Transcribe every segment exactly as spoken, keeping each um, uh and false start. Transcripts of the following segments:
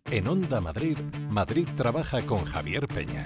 En Onda Madrid, Madrid trabaja con Javier Peña.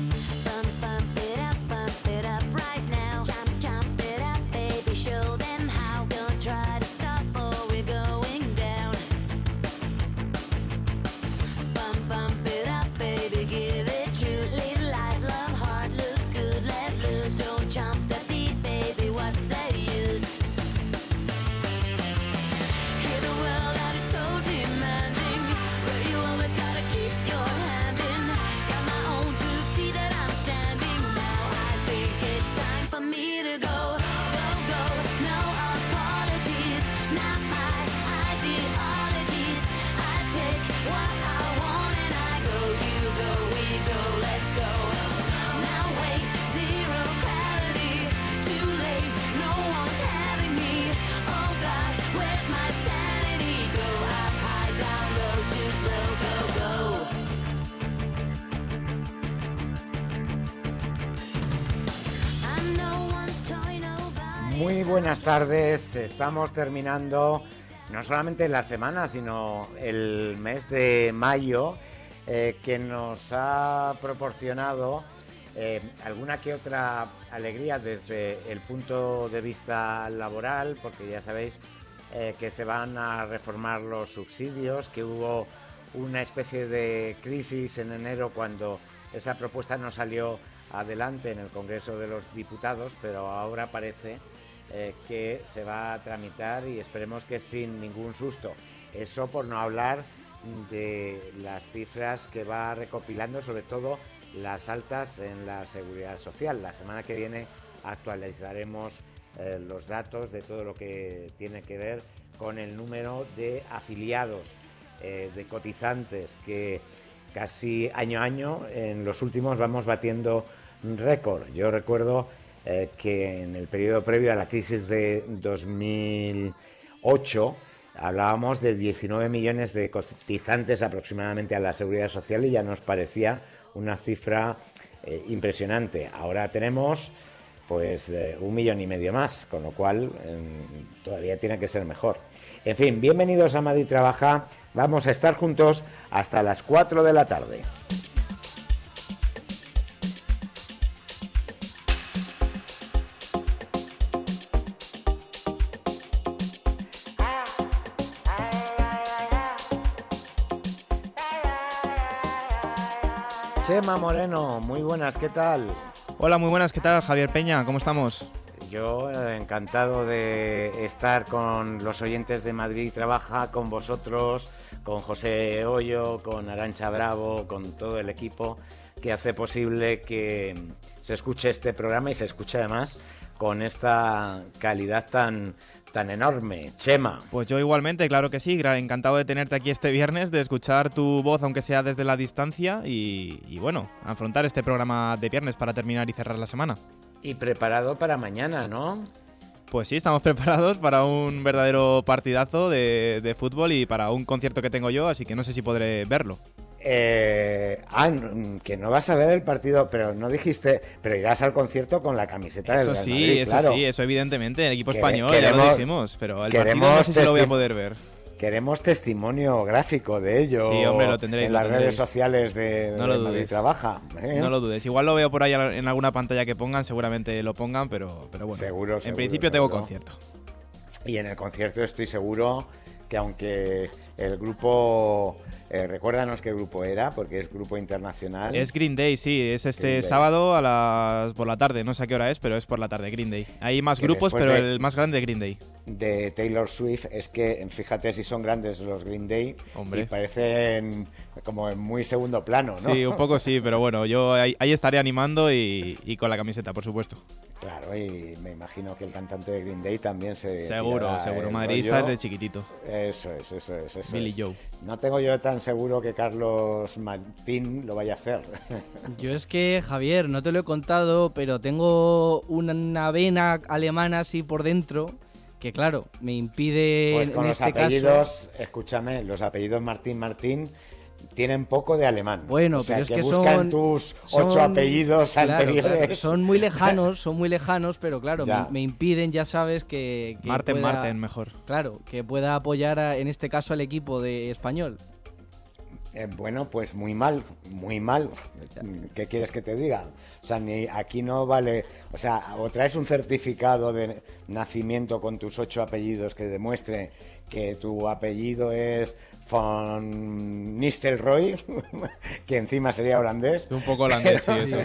Muy buenas tardes, estamos terminando no solamente la semana, sino el mes de mayo, eh, que nos ha proporcionado eh, alguna que otra alegría desde el punto de vista laboral, porque ya sabéis eh, que se van a reformar los subsidios, que hubo una especie de crisis en enero cuando esa propuesta no salió adelante en el Congreso de los Diputados, pero ahora parece Eh, que se va a tramitar y esperemos que sin ningún susto. Eso por no hablar de las cifras que va recopilando, sobre todo las altas en la Seguridad Social. La semana que viene actualizaremos eh, los datos de todo lo que tiene que ver con el número de afiliados, eh, de cotizantes, que casi año a año en los últimos vamos batiendo récord. Yo recuerdo Eh, que en el periodo previo a la crisis de dos mil ocho hablábamos de diecinueve millones de cotizantes aproximadamente a la Seguridad Social y ya nos parecía una cifra eh, impresionante. Ahora tenemos pues eh, un millón y medio más, con lo cual eh, todavía tiene que ser mejor. En fin, bienvenidos a Madrid Trabaja. Vamos a estar juntos hasta las cuatro de la tarde. Chema Moreno, muy buenas, ¿qué tal? Hola, muy buenas, ¿qué tal, Javier Peña? ¿Cómo estamos? Yo eh, encantado de estar con los oyentes de Madrid Trabaja, con vosotros, con José Hoyo, con Arantxa Bravo, con todo el equipo que hace posible que se escuche este programa y se escuche además con esta calidad tan... tan enorme. Chema. Pues yo igualmente, claro que sí, encantado de tenerte aquí este viernes, de escuchar tu voz aunque sea desde la distancia y, y bueno, afrontar este programa de viernes para terminar y cerrar la semana. Y preparado para mañana, ¿no? Pues sí, estamos preparados para un verdadero partidazo de, de fútbol y para un concierto que tengo yo, así que no sé si podré verlo. Eh, ah, que no vas a ver el partido, pero no dijiste, pero irás al concierto con la camiseta del Real Madrid. Eso sí, eso claro. sí, eso evidentemente, el equipo que, español, queremos, ya lo dijimos, pero el partido no sé si lo voy a poder ver. Queremos testimonio gráfico de ello. Sí, hombre, lo tendréis. En lo las tendréis. redes sociales de, no de lo Madrid Trabaja. ¿eh? No lo dudes. Igual lo veo por ahí en alguna pantalla que pongan, seguramente lo pongan, pero, pero bueno. Seguro, En seguro, principio seguro. tengo concierto. Y en el concierto estoy seguro que aunque el grupo... Eh, recuérdanos qué grupo era, porque es grupo internacional. Es Green Day, sí, es este Green Day. sábado a las por la tarde, no sé a qué hora es, pero es por la tarde, Green Day. Hay más Que grupos, pero de, el más grande es Green Day. De Taylor Swift, es que fíjate si son grandes los Green Day. Hombre. Y parecen como en muy segundo plano, ¿no? Sí, un poco sí, pero bueno, yo ahí, ahí estaré animando y, y con la camiseta, por supuesto. Claro, y me imagino que el cantante de Green Day también se... Seguro, seguro, madridista desde chiquitito. Eso es, eso es, eso Billy es. Joe. No tengo yo tan seguro que Carlos Martín lo vaya a hacer. Yo es que, Javier, no te lo he contado, pero tengo una vena alemana así por dentro que, claro, me impide Pues con en los este apellidos, caso... escúchame, los apellidos Martín Martín tienen poco de alemán. Bueno, o sea, pero es que, que buscan son tus son, ocho apellidos claro, anteriores. Claro, son muy lejanos, son muy lejanos, pero claro, me, me impiden, ya sabes, que, que Marten, pueda, Marten, mejor. Claro, que pueda apoyar a, en este caso al equipo de español. Eh, bueno, pues muy mal, muy mal. ¿Qué quieres que te diga? O sea, ni aquí no vale... O sea, o traes un certificado de nacimiento con tus ocho apellidos que demuestre que tu apellido es von Nistelrooy, que encima sería holandés. Un poco holandés, sí, eso.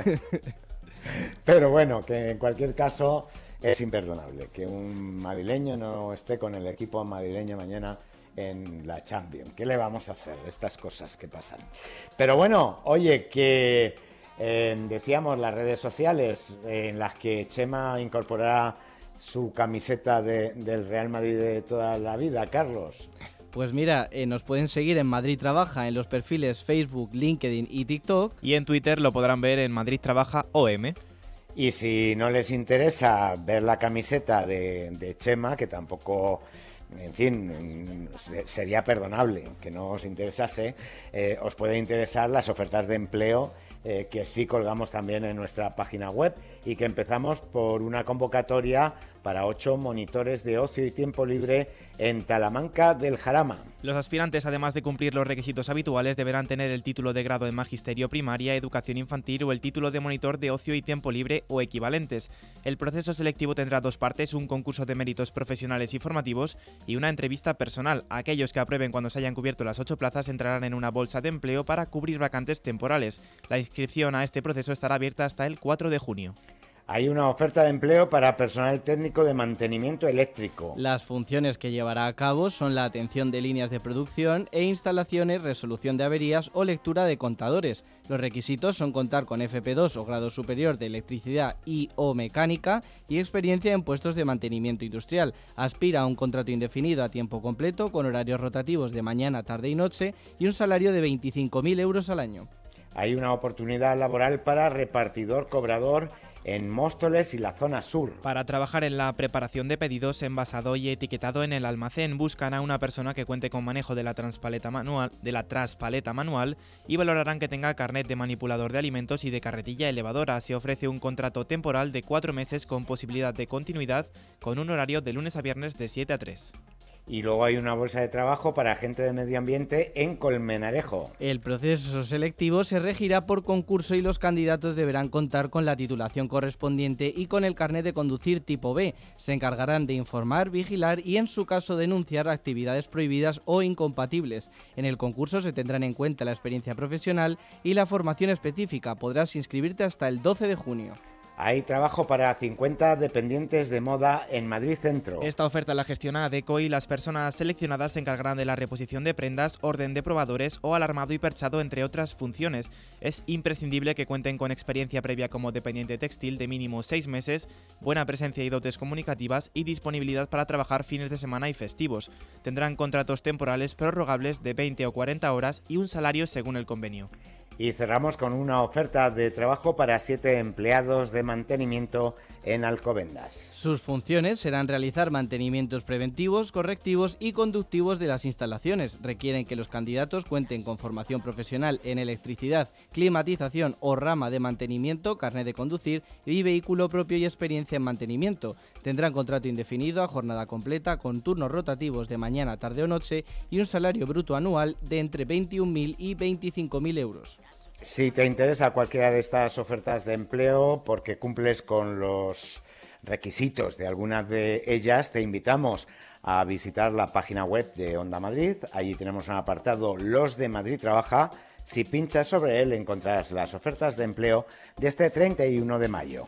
Pero bueno, que en cualquier caso es imperdonable que un madrileño no esté con el equipo madrileño mañana en la Champions. ¿Qué le vamos a hacer? Estas cosas que pasan. Pero bueno, oye, que eh, decíamos las redes sociales eh, en las que Chema incorporará su camiseta de, del Real Madrid de toda la vida, Carlos. Pues mira, eh, nos pueden seguir en Madrid Trabaja en los perfiles Facebook, LinkedIn y TikTok. Y en Twitter lo podrán ver en Madrid Trabaja O M. Y si no les interesa ver la camiseta de, de Chema, que tampoco... En fin, sería perdonable que no os interesase, eh, os puede interesar las ofertas de empleo eh, que sí colgamos también en nuestra página web y que empezamos por una convocatoria para ocho monitores de ocio y tiempo libre en Talamanca del Jarama. Los aspirantes, además de cumplir los requisitos habituales, deberán tener el título de grado en Magisterio Primaria, Educación Infantil o el título de monitor de ocio y tiempo libre o equivalentes. El proceso selectivo tendrá dos partes, un concurso de méritos profesionales y formativos y una entrevista personal. Aquellos que aprueben cuando se hayan cubierto las ocho plazas entrarán en una bolsa de empleo para cubrir vacantes temporales. La inscripción a este proceso estará abierta hasta el cuatro de junio. Hay una oferta de empleo para personal técnico de mantenimiento eléctrico. Las funciones que llevará a cabo son la atención de líneas de producción e instalaciones, resolución de averías o lectura de contadores. Los requisitos son contar con F P dos o grado superior de electricidad y o mecánica y experiencia en puestos de mantenimiento industrial. Aspira a un contrato indefinido a tiempo completo con horarios rotativos de mañana, tarde y noche y un salario de veinticinco mil euros al año. Hay una oportunidad laboral para repartidor cobrador en Móstoles y la zona sur. Para trabajar en la preparación de pedidos, envasado y etiquetado en el almacén, buscan a una persona que cuente con manejo de la transpaleta manual, de la traspaleta manual y valorarán que tenga carnet de manipulador de alimentos y de carretilla elevadora. Se ofrece un contrato temporal de cuatro meses con posibilidad de continuidad con un horario de lunes a viernes de siete a tres. Y luego hay una bolsa de trabajo para agente de medio ambiente en Colmenarejo. El proceso selectivo se regirá por concurso y los candidatos deberán contar con la titulación correspondiente y con el carnet de conducir tipo B. Se encargarán de informar, vigilar y en su caso denunciar actividades prohibidas o incompatibles. En el concurso se tendrán en cuenta la experiencia profesional y la formación específica. Podrás inscribirte hasta el doce de junio. Hay trabajo para cincuenta dependientes de moda en Madrid Centro. Esta oferta la gestiona Adecco y las personas seleccionadas se encargarán de la reposición de prendas, orden de probadores o alarmado y perchado, entre otras funciones. Es imprescindible que cuenten con experiencia previa como dependiente textil de mínimo seis meses, buena presencia y dotes comunicativas y disponibilidad para trabajar fines de semana y festivos. Tendrán contratos temporales prorrogables de veinte o cuarenta horas y un salario según el convenio. Y cerramos con una oferta de trabajo para siete empleados de mantenimiento en Alcobendas. Sus funciones serán realizar mantenimientos preventivos, correctivos y conductivos de las instalaciones. Requieren que los candidatos cuenten con formación profesional en electricidad, climatización o rama de mantenimiento, carnet de conducir y vehículo propio y experiencia en mantenimiento. Tendrán contrato indefinido a jornada completa con turnos rotativos de mañana, tarde o noche y un salario bruto anual de entre veintiún mil y veinticinco mil euros. Si te interesa cualquiera de estas ofertas de empleo porque cumples con los requisitos de algunas de ellas, te invitamos a visitar la página web de Onda Madrid. Allí tenemos un apartado Los de Madrid Trabaja. Si pinchas sobre él encontrarás las ofertas de empleo de este treinta y uno de mayo.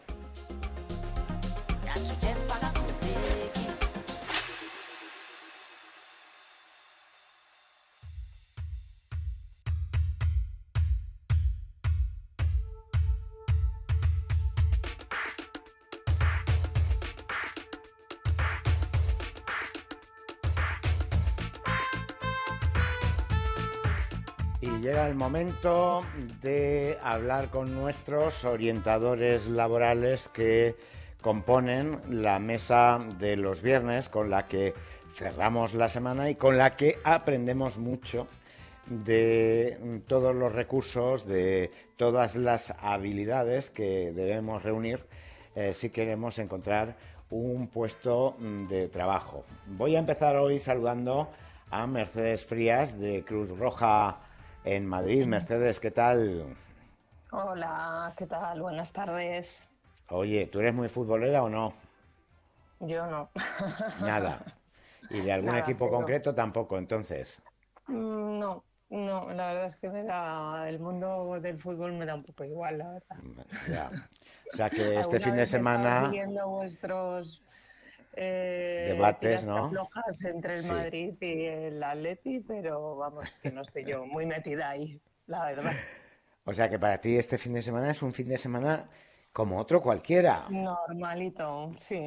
Y llega el momento de hablar con nuestros orientadores laborales que componen la mesa de los viernes con la que cerramos la semana y con la que aprendemos mucho de todos los recursos, de todas las habilidades que debemos reunir eh, si queremos encontrar un puesto de trabajo. Voy a empezar hoy saludando a Mercedes Frías de Cruz Roja en Madrid. Mercedes, ¿qué tal? Hola, ¿qué tal? Buenas tardes. Oye, ¿tú eres muy futbolera o no? Yo no. Nada. ¿Y de algún Nada, equipo cero. concreto tampoco, entonces? Mm, No, no, la verdad es que me da, el mundo del fútbol me da un poco igual, la verdad. Ya. O sea que este Alguna fin de vez he estado semana, siguiendo vuestros eh, debates, tiras y ¿no? aflojas entre el Sí. Madrid y el Atleti, pero vamos, que no estoy yo muy metida ahí, la verdad. O sea que para ti este fin de semana es un fin de semana como otro cualquiera. Normalito, sí.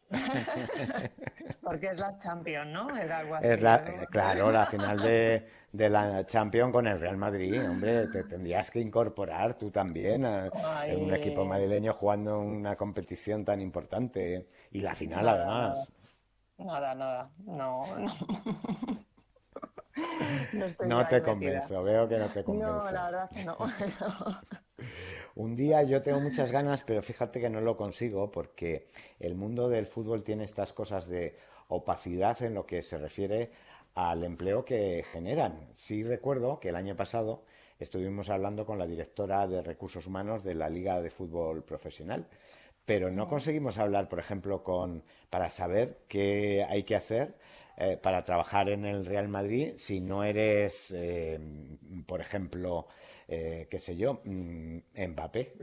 Porque es la Champions, ¿no? Era algo Es así, la, ¿no? eh, claro, la final de, de la Champions con el Real Madrid. Hombre, te tendrías que incorporar tú también a- en un equipo Ay, madrileño jugando una competición tan importante. Y la final, nada, nada. además. Nada, nada, no, no, no estoy yo No ahí te metida. convenzo, veo que no te No, la convenzo. verdad que no. Un día yo tengo muchas ganas, pero fíjate que no lo consigo porque el mundo del fútbol tiene estas cosas de opacidad en lo que se refiere al empleo que generan. Sí recuerdo que el año pasado estuvimos hablando con la directora de Recursos Humanos de la Liga de Fútbol Profesional, pero no conseguimos hablar, por ejemplo, con para saber qué hay que hacer eh, para trabajar en el Real Madrid si no eres, eh, por ejemplo, eh, qué sé yo, mm, Mbappé.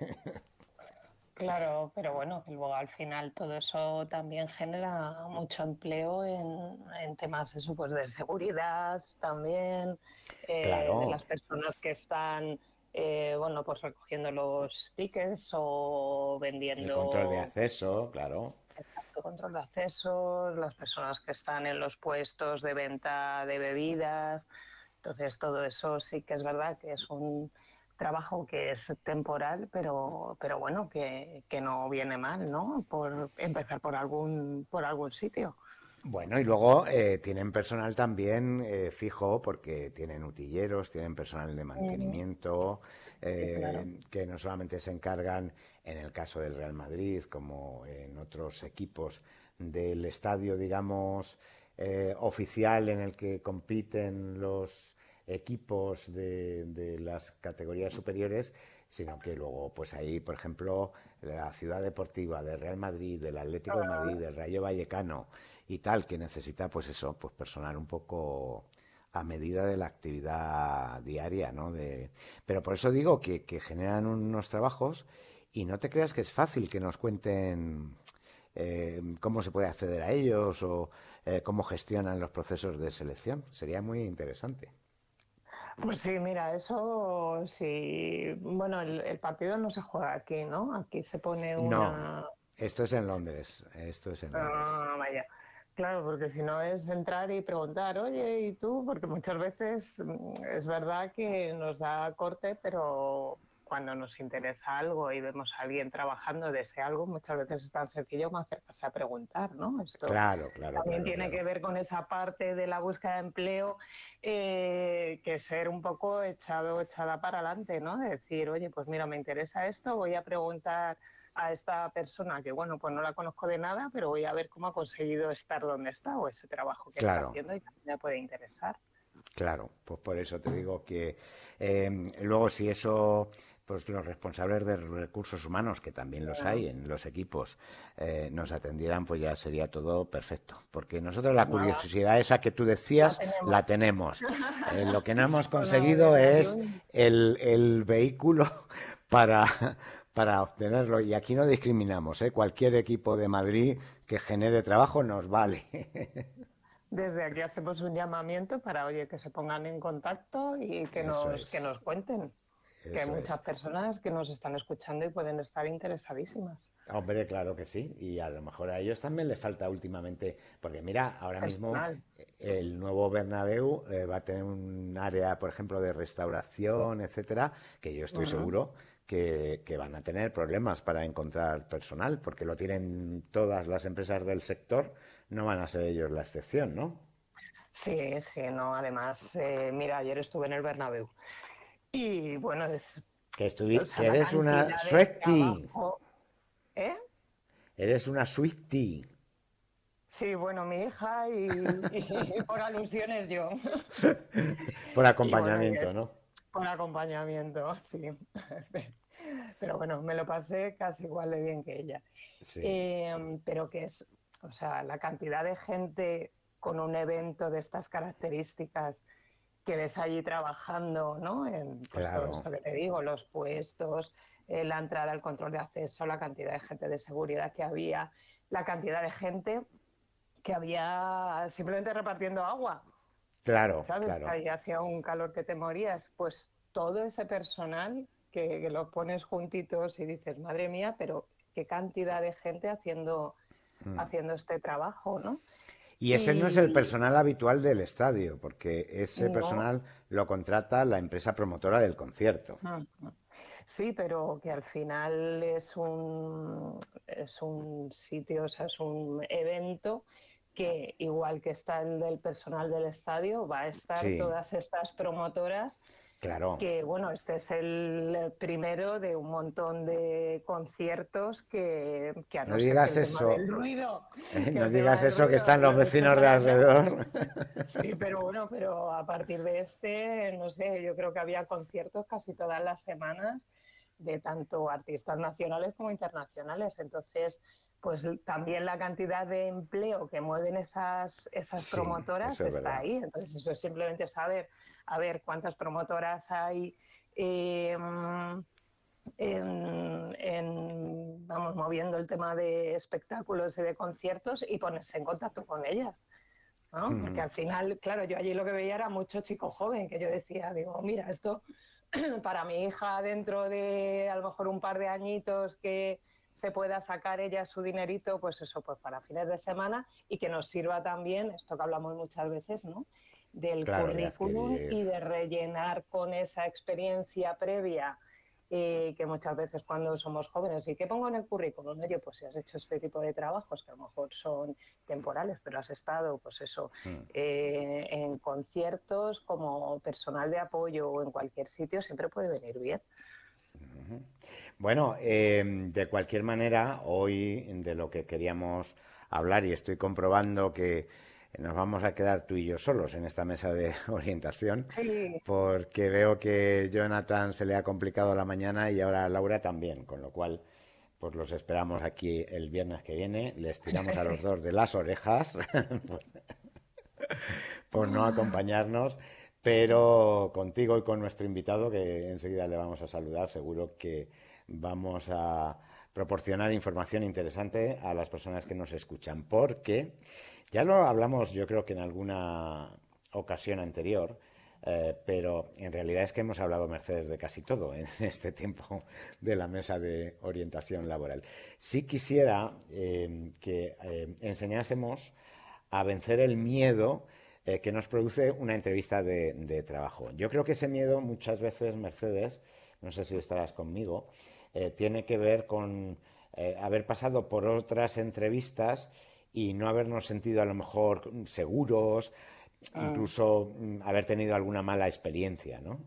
Claro, pero bueno, que luego al final todo eso también genera mucho empleo en, en temas eso, pues de seguridad también, eh, de Claro, las personas que están, eh, bueno, pues recogiendo los tickets o el control de vendiendo. acceso, claro. Exacto, control de accesos, las personas que están en los puestos de venta de bebidas. Entonces, todo eso sí que es verdad que es un trabajo que es temporal, pero, pero bueno, que, que no viene mal, ¿no? Por empezar por algún, por algún sitio. Bueno, y luego eh, tienen personal también eh, fijo porque tienen utilleros, tienen personal de Ujú. mantenimiento, Sí, claro. eh, que no solamente se encargan, en el caso del Real Madrid, como en otros equipos, del estadio, digamos, eh, oficial en el que compiten los equipos de, de las categorías superiores, sino que luego, pues ahí, por ejemplo, la Ciudad Deportiva del Real Madrid, del Atlético de Madrid, del Rayo Vallecano y tal, que necesita, pues eso, pues personal un poco a medida de la actividad diaria, ¿no? De... Pero por eso digo que, que generan unos trabajos y no te creas que es fácil que nos cuenten eh, cómo se puede acceder a ellos o eh, cómo gestionan los procesos de selección. Sería muy interesante. Pues sí, mira, eso sí. Bueno, el, el partido no se juega aquí, ¿no? Aquí se pone No, una. esto es en Londres, esto es en Londres. Ah, vaya. Claro, porque si no es entrar y preguntar, oye, ¿y tú? Porque muchas veces mm, es verdad que nos da corte, pero cuando nos interesa algo y vemos a alguien trabajando de ese algo, muchas veces es tan sencillo como acercarse a preguntar, ¿no? Esto Claro, claro, también claro, tiene claro. que ver con esa parte de la búsqueda de empleo, eh, que ser un poco echado o echada para adelante, ¿no? De decir, oye, pues mira, me interesa esto, voy a preguntar a esta persona que, bueno, pues no la conozco de nada, pero voy a ver cómo ha conseguido estar donde está o ese trabajo que está Claro. haciendo y también me puede interesar. Claro, pues por eso te digo que eh, luego si eso, pues los responsables de recursos humanos, que también los hay en los equipos, eh, nos atendieran, pues ya sería todo perfecto. Porque nosotros la Pues nada, curiosidad esa que tú la decías, tenemos. la tenemos. Eh, lo que no hemos Pues nada, conseguido desde aquí es un. el, el vehículo para, para obtenerlo. Y aquí no discriminamos, ¿eh? Cualquier equipo de Madrid que genere trabajo nos vale. Desde aquí hacemos un llamamiento para, oye, que se pongan en contacto y que Eso nos, que es, nos cuenten, que hay eso muchas es. personas que nos están escuchando y pueden estar interesadísimas. Hombre, claro que sí. Y a lo mejor a ellos también les falta últimamente, porque mira, ahora mismo Personal. eh, el nuevo Bernabéu eh, va a tener un área, por ejemplo, de restauración, etcétera, que yo estoy Ujú. seguro que, que van a tener problemas para encontrar personal, porque lo tienen todas las empresas del sector, no van a ser ellos la excepción, ¿no? Sí, sí, no, además, eh, mira, ayer estuve en el Bernabéu y bueno, es, Que, o estuvi- sea, que la eres una cantidad de Swiftie, trabajo, ¿eh? eres una Swiftie. Sí, bueno, mi hija y, y por alusiones yo. Por Y bueno, y acompañamiento, es ¿no? por acompañamiento, sí. Pero bueno, me lo pasé casi igual de bien que ella. Sí, Eh, pero que es, o sea, la cantidad de gente con un evento de estas características que ves allí trabajando, ¿no? En pues todo claro, esto que te digo, los puestos, eh, la entrada, el control de acceso, la cantidad de gente de seguridad que había, la cantidad de gente que había simplemente repartiendo agua, claro, ¿sabes? claro. Ahí hacía un calor que te morías. Pues todo ese personal que, que lo pones juntitos y dices, madre mía, pero qué cantidad de gente haciendo, haciendo este trabajo, ¿no? Y ese no es el Y personal habitual del estadio, porque ese no, personal lo contrata la empresa promotora del concierto. sí, pero que al final es un, es un sitio, o sea, es un evento que, igual que está el del personal del estadio, va a estar Sí, todas estas promotoras claro. que, bueno, este es el primero de un montón de conciertos que, que a No no ser que digas el tema del eso, ruido, eh, que no el tema digas del eso que ruido están los lo vecinos de descontrole. alrededor. Sí, pero bueno, pero a partir de este, no sé, yo creo que había conciertos casi todas las semanas de tanto artistas nacionales como internacionales. Entonces, pues también la cantidad de empleo que mueven esas, esas Sí, promotoras eso es está verdad. ahí. Entonces, eso es simplemente saber, a ver cuántas promotoras hay eh, en, en, vamos, moviendo el tema de espectáculos y de conciertos y ponerse en contacto con ellas. ¿No? Porque al final, claro, yo allí lo que veía era mucho chico joven, que yo decía, digo, mira, esto para mi hija dentro de a lo mejor un par de añitos que se pueda sacar ella su dinerito, pues eso, pues para fines de semana y que nos sirva también, esto que hablamos muchas veces, ¿no? Del Claro, de currículum adquirir. y de rellenar con esa experiencia previa eh, que muchas veces cuando somos jóvenes, ¿y qué pongo en el currículum? Oye, pues si has hecho este tipo de trabajos que a lo mejor son temporales, pero has estado, pues eso, eh, en conciertos como personal de apoyo o en cualquier sitio, siempre puede venir bien. Bueno, eh, de cualquier manera, hoy de lo que queríamos hablar, y estoy comprobando que nos vamos a quedar tú y yo solos en esta mesa de orientación, Sí, porque veo que Jonathan se le ha complicado la mañana y ahora a Laura también, con lo cual pues los esperamos aquí el viernes que viene, les tiramos a los dos de las orejas por no acompañarnos, pero contigo y con nuestro invitado, que enseguida le vamos a saludar, seguro que vamos a proporcionar información interesante a las personas que nos escuchan, porque ya lo hablamos yo creo que en alguna ocasión anterior, eh, pero en realidad es que hemos hablado, Mercedes, de casi todo en este tiempo de la mesa de orientación laboral. Sí quisiera eh, que eh, enseñásemos a vencer el miedo eh, que nos produce una entrevista de, de, trabajo. Yo creo que ese miedo muchas veces, Mercedes, no sé si estarás conmigo, eh, tiene que ver con eh, haber pasado por otras entrevistas y no habernos sentido a lo mejor seguros, incluso mm, haber tenido alguna mala experiencia, ¿no?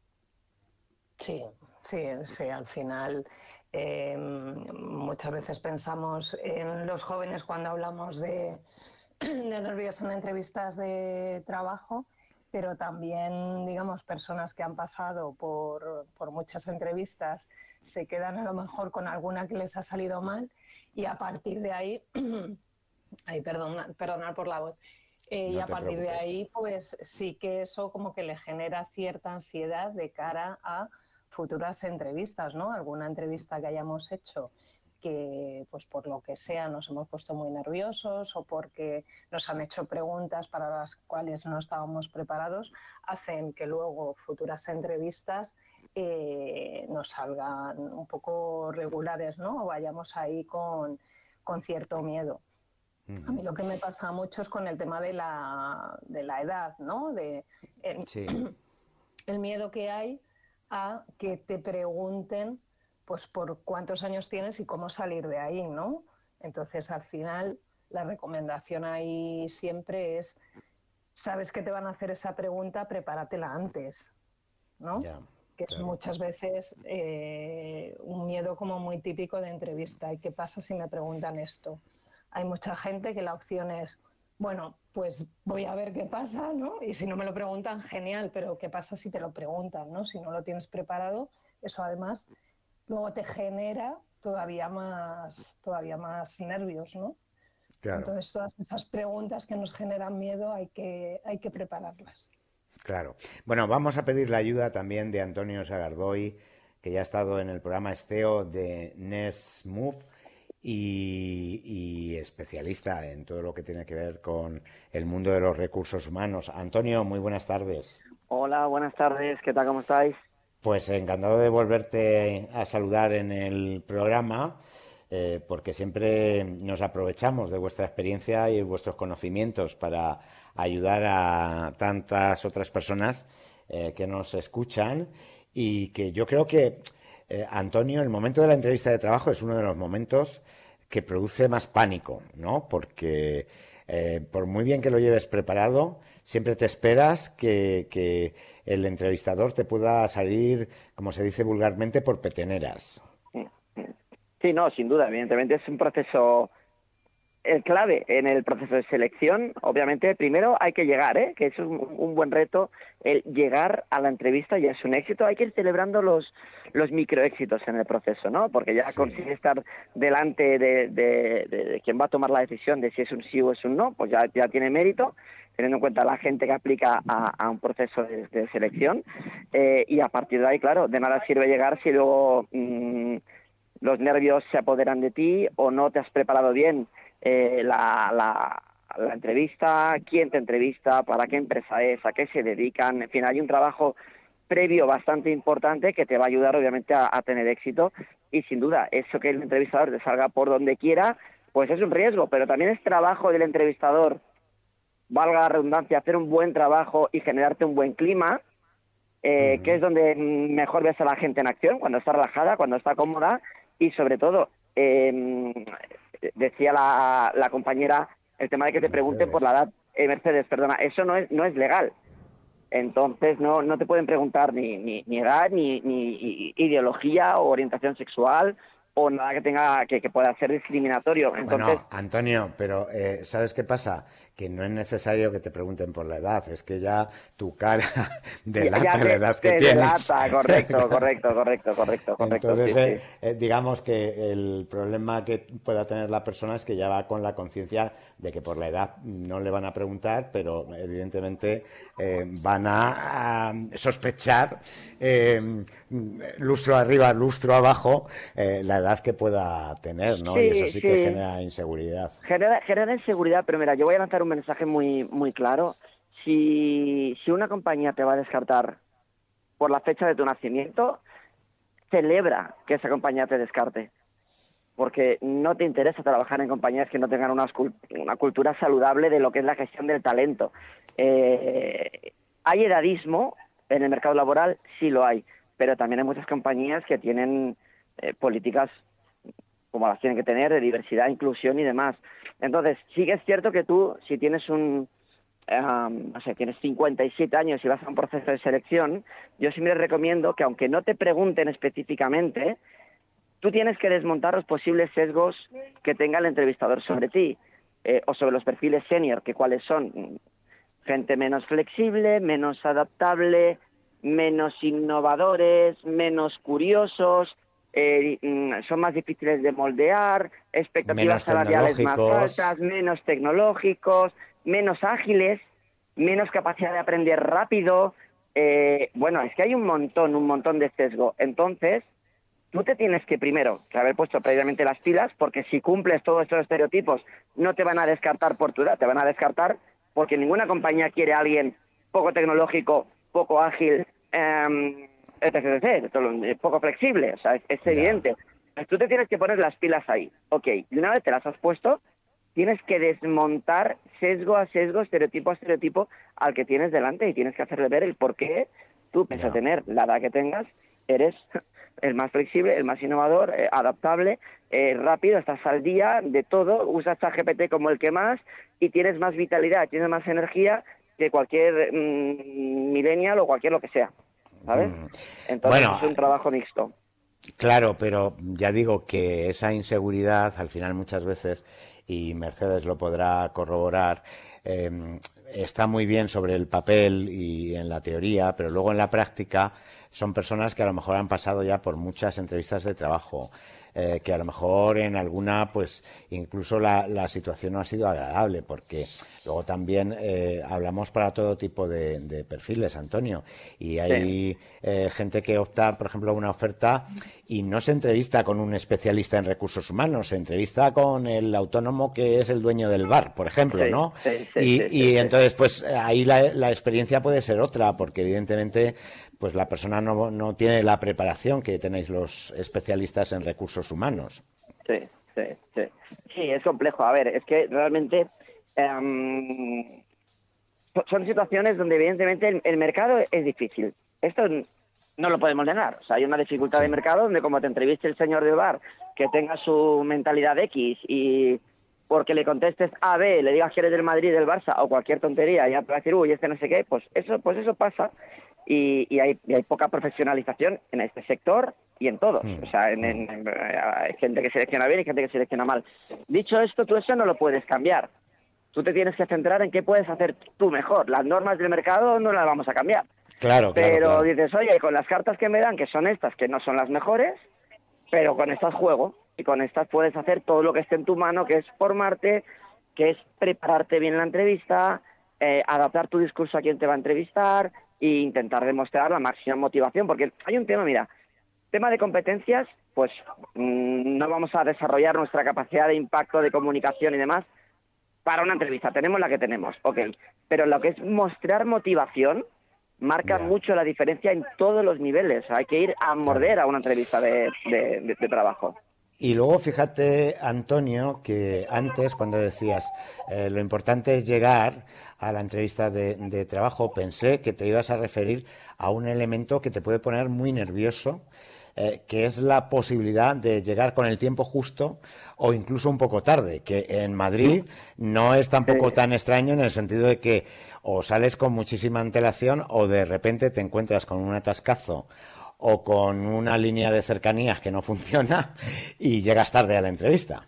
sí, sí, sí, al final eh, muchas veces pensamos en los jóvenes cuando hablamos de, de nervios en entrevistas de trabajo, pero también, digamos, personas que han pasado por, por muchas entrevistas se quedan a lo mejor con alguna que les ha salido mal y a partir de ahí, ay, perdón, perdonad por la voz, eh, y No a te partir de preocupes. ahí, pues sí que eso como que le genera cierta ansiedad de cara a futuras entrevistas, ¿no? Alguna entrevista que hayamos hecho que, pues por lo que sea, nos hemos puesto muy nerviosos o porque nos han hecho preguntas para las cuales no estábamos preparados, hacen que luego futuras entrevistas eh, nos salgan un poco regulares, ¿no? O vayamos ahí con, con cierto miedo. A mí lo que me pasa mucho es con el tema de la, de la edad, ¿no? De, el, Sí. el miedo que hay a que te pregunten pues por cuántos años tienes y cómo salir de ahí, ¿no? Entonces, al final, la recomendación ahí siempre es, sabes que te van a hacer esa pregunta, prepáratela antes, ¿no? Ya, Que es claro. muchas veces eh, un miedo como muy típico de entrevista. ¿Y qué pasa si me preguntan esto? hay mucha gente que la opción es, bueno, pues voy a ver qué pasa, ¿no? Y si no me lo preguntan, genial, pero ¿qué pasa si te lo preguntan, ¿no? Si no lo tienes preparado, eso además luego te genera todavía más, todavía más nervios, ¿no? Claro. Entonces todas esas preguntas que nos generan miedo hay que, hay que prepararlas. Claro. Bueno, vamos a pedir la ayuda también de Antonio Sagardoy, que ya ha estado en el programa Esteo de Nesmove y, y especialista en todo lo que tiene que ver con el mundo de los recursos humanos. Antonio, muy buenas tardes. Hola, buenas tardes, ¿qué tal? ¿Cómo estáis? Pues encantado de volverte a saludar en el programa, eh, porque siempre nos aprovechamos de vuestra experiencia y vuestros conocimientos para ayudar a tantas otras personas eh, que nos escuchan y que yo creo que, eh, Antonio, el momento de la entrevista de trabajo es uno de los momentos que produce más pánico, ¿no? Porque eh, por muy bien que lo lleves preparado, siempre te esperas que, que el entrevistador te pueda salir, como se dice vulgarmente, por peteneras. Sí, no, sin duda, evidentemente es un proceso el clave en el proceso de selección. Obviamente, primero hay que llegar, ¿eh? Que es un, un buen reto. El llegar a la entrevista ya es un éxito. Hay que ir celebrando los, los microéxitos en el proceso, ¿no? Porque ya sí. Consigue estar delante de, de, de, de quien va a tomar la decisión de si es un sí o es un no, pues ya, ya tiene mérito, teniendo en cuenta la gente que aplica a, a un proceso de, de selección. Eh, y a partir de ahí, claro, de nada sirve llegar si luego mmm, los nervios se apoderan de ti o no te has preparado bien Eh, la, la, la entrevista, quién te entrevista, para qué empresa es, a qué se dedican. En fin, hay un trabajo previo bastante importante que te va a ayudar obviamente a, a tener éxito, y sin duda eso que el entrevistador te salga por donde quiera pues es un riesgo, pero también es trabajo del entrevistador, valga la redundancia, hacer un buen trabajo y generarte un buen clima, eh, uh-huh. que es donde mejor ves a la gente en acción, cuando está relajada, cuando está cómoda, y sobre todo eh, decía la, la compañera, el tema de que te pregunten por la edad, eh, Mercedes, perdona, eso no es no es legal. Entonces no no te pueden preguntar ni, ni, ni edad, ni, ni ideología o orientación sexual o nada que tenga que, que pueda ser discriminatorio. Entonces, bueno, Antonio, pero eh, ¿sabes qué pasa? Que no es necesario que te pregunten por la edad, es que ya tu cara delata ya te, la edad que te tienes. Delata, correcto, correcto, correcto, correcto, correcto. Entonces, sí, eh, sí. Eh, digamos que el problema que pueda tener la persona es que ya va con la conciencia de que por la edad no le van a preguntar, pero evidentemente eh, van a, a sospechar eh, lustro arriba, lustro abajo, eh, la edad que pueda tener, ¿no? Sí, y eso sí, sí que genera inseguridad. Genera, genera inseguridad, pero mira, yo voy a lanzar un mensaje muy muy claro. Si, si una compañía te va a descartar por la fecha de tu nacimiento, celebra que esa compañía te descarte, porque no te interesa trabajar en compañías que no tengan una, una cultura saludable de lo que es la gestión del talento. Eh, ¿Hay edadismo en el mercado laboral? Sí lo hay, pero también hay muchas compañías que tienen eh, políticas como las tienen que tener, de diversidad, inclusión y demás. Entonces, sí que es cierto que tú, si tienes un, um, no sé, tienes cincuenta y siete años y vas a un proceso de selección, yo siempre recomiendo que, aunque no te pregunten específicamente, tú tienes que desmontar los posibles sesgos que tenga el entrevistador sobre ti, eh, o sobre los perfiles senior, que cuáles son. Gente menos flexible, menos adaptable, menos innovadores, menos curiosos, Eh, son más difíciles de moldear, expectativas salariales más altas, menos tecnológicos, menos ágiles, menos capacidad de aprender rápido. Eh, bueno, es que hay un montón, un montón de sesgo. Entonces, tú te tienes que primero que haber puesto previamente las pilas, porque si cumples todos estos estereotipos, no te van a descartar por tu edad, te van a descartar porque ninguna compañía quiere a alguien poco tecnológico, poco ágil, eh, etcétera, etcétera, poco flexible, o sea, es, es evidente. Pues tú te tienes que poner las pilas ahí, ok, y una vez te las has puesto, tienes que desmontar sesgo a sesgo, estereotipo a estereotipo al que tienes delante, y tienes que hacerle ver el por qué tú, pese a tener la edad que tengas, eres el más flexible, el más innovador, eh, adaptable, eh, rápido, estás al día de todo, usas ChatGPT como el que más, y tienes más vitalidad, tienes más energía que cualquier mmm, millennial o cualquier lo que sea, ¿sabes? Entonces bueno, es un trabajo mixto. Claro, pero ya digo que esa inseguridad, al final muchas veces, y Mercedes lo podrá corroborar, eh, está muy bien sobre el papel y en la teoría, pero luego en la práctica son personas que a lo mejor han pasado ya por muchas entrevistas de trabajo, eh, que a lo mejor en alguna, pues incluso la, la situación no ha sido agradable, porque luego también eh, hablamos para todo tipo de, de perfiles, Antonio, y hay sí. eh, gente que opta, por ejemplo, a una oferta y no se entrevista con un especialista en recursos humanos, se entrevista con el autónomo que es el dueño del bar, por ejemplo, sí, ¿no? Sí, sí, y sí, y sí, entonces, pues ahí la, la experiencia puede ser otra, porque evidentemente pues la persona no, no tiene la preparación que tenéis los especialistas en recursos humanos. Sí, sí, sí. Sí, es complejo. A ver, es que realmente um, son situaciones donde evidentemente el, el mercado es difícil. Esto no lo podemos negar. O sea, hay una dificultad sí. de mercado donde como te entreviste el señor del bar, que tenga su mentalidad X y porque le contestes A, B, le digas que eres del Madrid, del Barça o cualquier tontería, ya te va a decir, uy, este no sé qué, pues eso, pues eso pasa. Y, y, hay, y hay poca profesionalización en este sector y en todos. O sea, en, en, en, hay gente que selecciona bien y gente que selecciona mal. Dicho esto, tú eso no lo puedes cambiar. Tú te tienes que centrar en qué puedes hacer tú mejor. Las normas del mercado no las vamos a cambiar. Claro, claro. Pero claro. dices, oye, con las cartas que me dan, que son estas, que no son las mejores, pero con estas juego. Y con estas puedes hacer todo lo que esté en tu mano, que es formarte, que es prepararte bien la entrevista, eh, adaptar tu discurso a quien te va a entrevistar e intentar demostrar la máxima motivación, porque hay un tema, mira, tema de competencias, pues mmm, no vamos a desarrollar nuestra capacidad de impacto, de comunicación y demás para una entrevista, tenemos la que tenemos, ok, pero lo que es mostrar motivación marca yeah. mucho la diferencia en todos los niveles, hay que ir a morder claro. a una entrevista de, de, de, de trabajo. Y luego fíjate, Antonio, que antes cuando decías eh, lo importante es llegar a la entrevista de, de trabajo, pensé que te ibas a referir a un elemento que te puede poner muy nervioso, eh, que es la posibilidad de llegar con el tiempo justo o incluso un poco tarde, que en Madrid no es tampoco tan extraño en el sentido de que o sales con muchísima antelación o de repente te encuentras con un atascazo o con una línea de cercanías que no funciona y llegas tarde a la entrevista.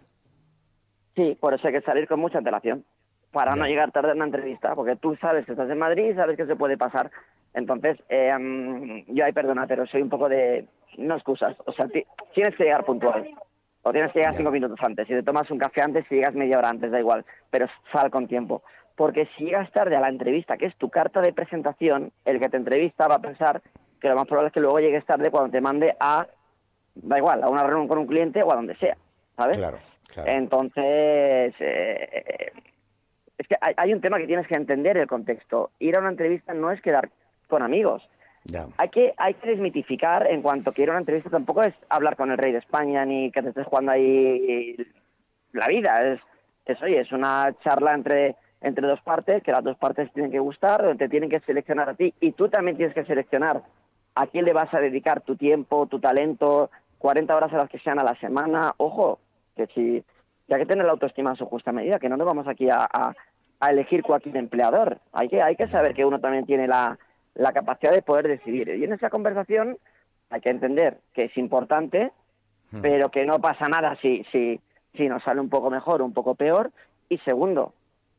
Sí, por eso hay que salir con mucha antelación, para ya. no llegar tarde a una entrevista, porque tú sabes que estás en Madrid y sabes que se puede pasar. Entonces, eh, um, yo ahí perdona, pero soy un poco de... no excusas, o sea, tienes que llegar puntual, o tienes que llegar ya. cinco minutos antes, si te tomas un café antes, si llegas media hora antes, da igual, pero sal con tiempo. Porque si llegas tarde a la entrevista, que es tu carta de presentación, el que te entrevista va a pensar que lo más probable es que luego llegues tarde cuando te mande a, da igual, a una reunión con un cliente o a donde sea, ¿sabes? Claro, claro. Entonces, eh, es que hay, hay un tema que tienes que entender el contexto. Ir a una entrevista no es quedar con amigos. Ya. Hay que hay que desmitificar en cuanto que ir a una entrevista tampoco es hablar con el rey de España ni que te estés jugando ahí la vida. Es, es oye, es una charla entre... entre dos partes, que las dos partes tienen que gustar, donde te tienen que seleccionar a ti, y tú también tienes que seleccionar a quién le vas a dedicar tu tiempo, tu talento, cuarenta horas a las que sean a la semana. Ojo, que si ya que tener la autoestima en su justa medida, que no nos vamos aquí a, a, a elegir cualquier empleador. Hay que hay que saber que uno también tiene la, la capacidad de poder decidir. Y en esa conversación hay que entender que es importante, hmm. pero que no pasa nada si, si, si nos sale un poco mejor o un poco peor. Y segundo,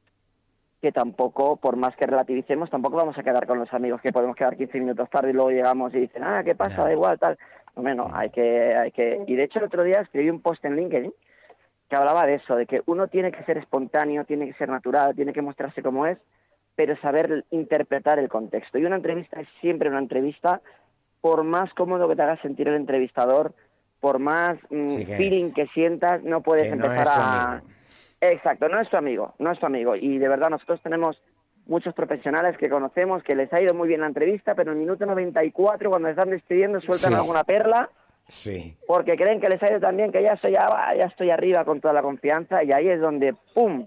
que tampoco, por más que relativicemos, tampoco vamos a quedar con los amigos que podemos quedar quince minutos tarde y luego llegamos y dicen, ah, ¿qué pasa? Da igual, tal. Hombre, no, hay que, hay que... Y de hecho el otro día escribí un post en LinkedIn que hablaba de eso, de que uno tiene que ser espontáneo, tiene que ser natural, tiene que mostrarse como es, pero saber interpretar el contexto. Y una entrevista es siempre una entrevista, por más cómodo que te haga sentir el entrevistador, por más mm, sí que, feeling que sientas, no puedes que empezar no a... Exacto, no es tu amigo, no es tu amigo. Y de verdad nosotros tenemos muchos profesionales que conocemos que les ha ido muy bien la entrevista, pero en el minuto noventa y cuatro, cuando están despidiendo, sueltan sí. alguna perla, sí. porque creen que les ha ido tan bien que ya estoy, ya, ya estoy arriba con toda la confianza, y ahí es donde, ¡pum!,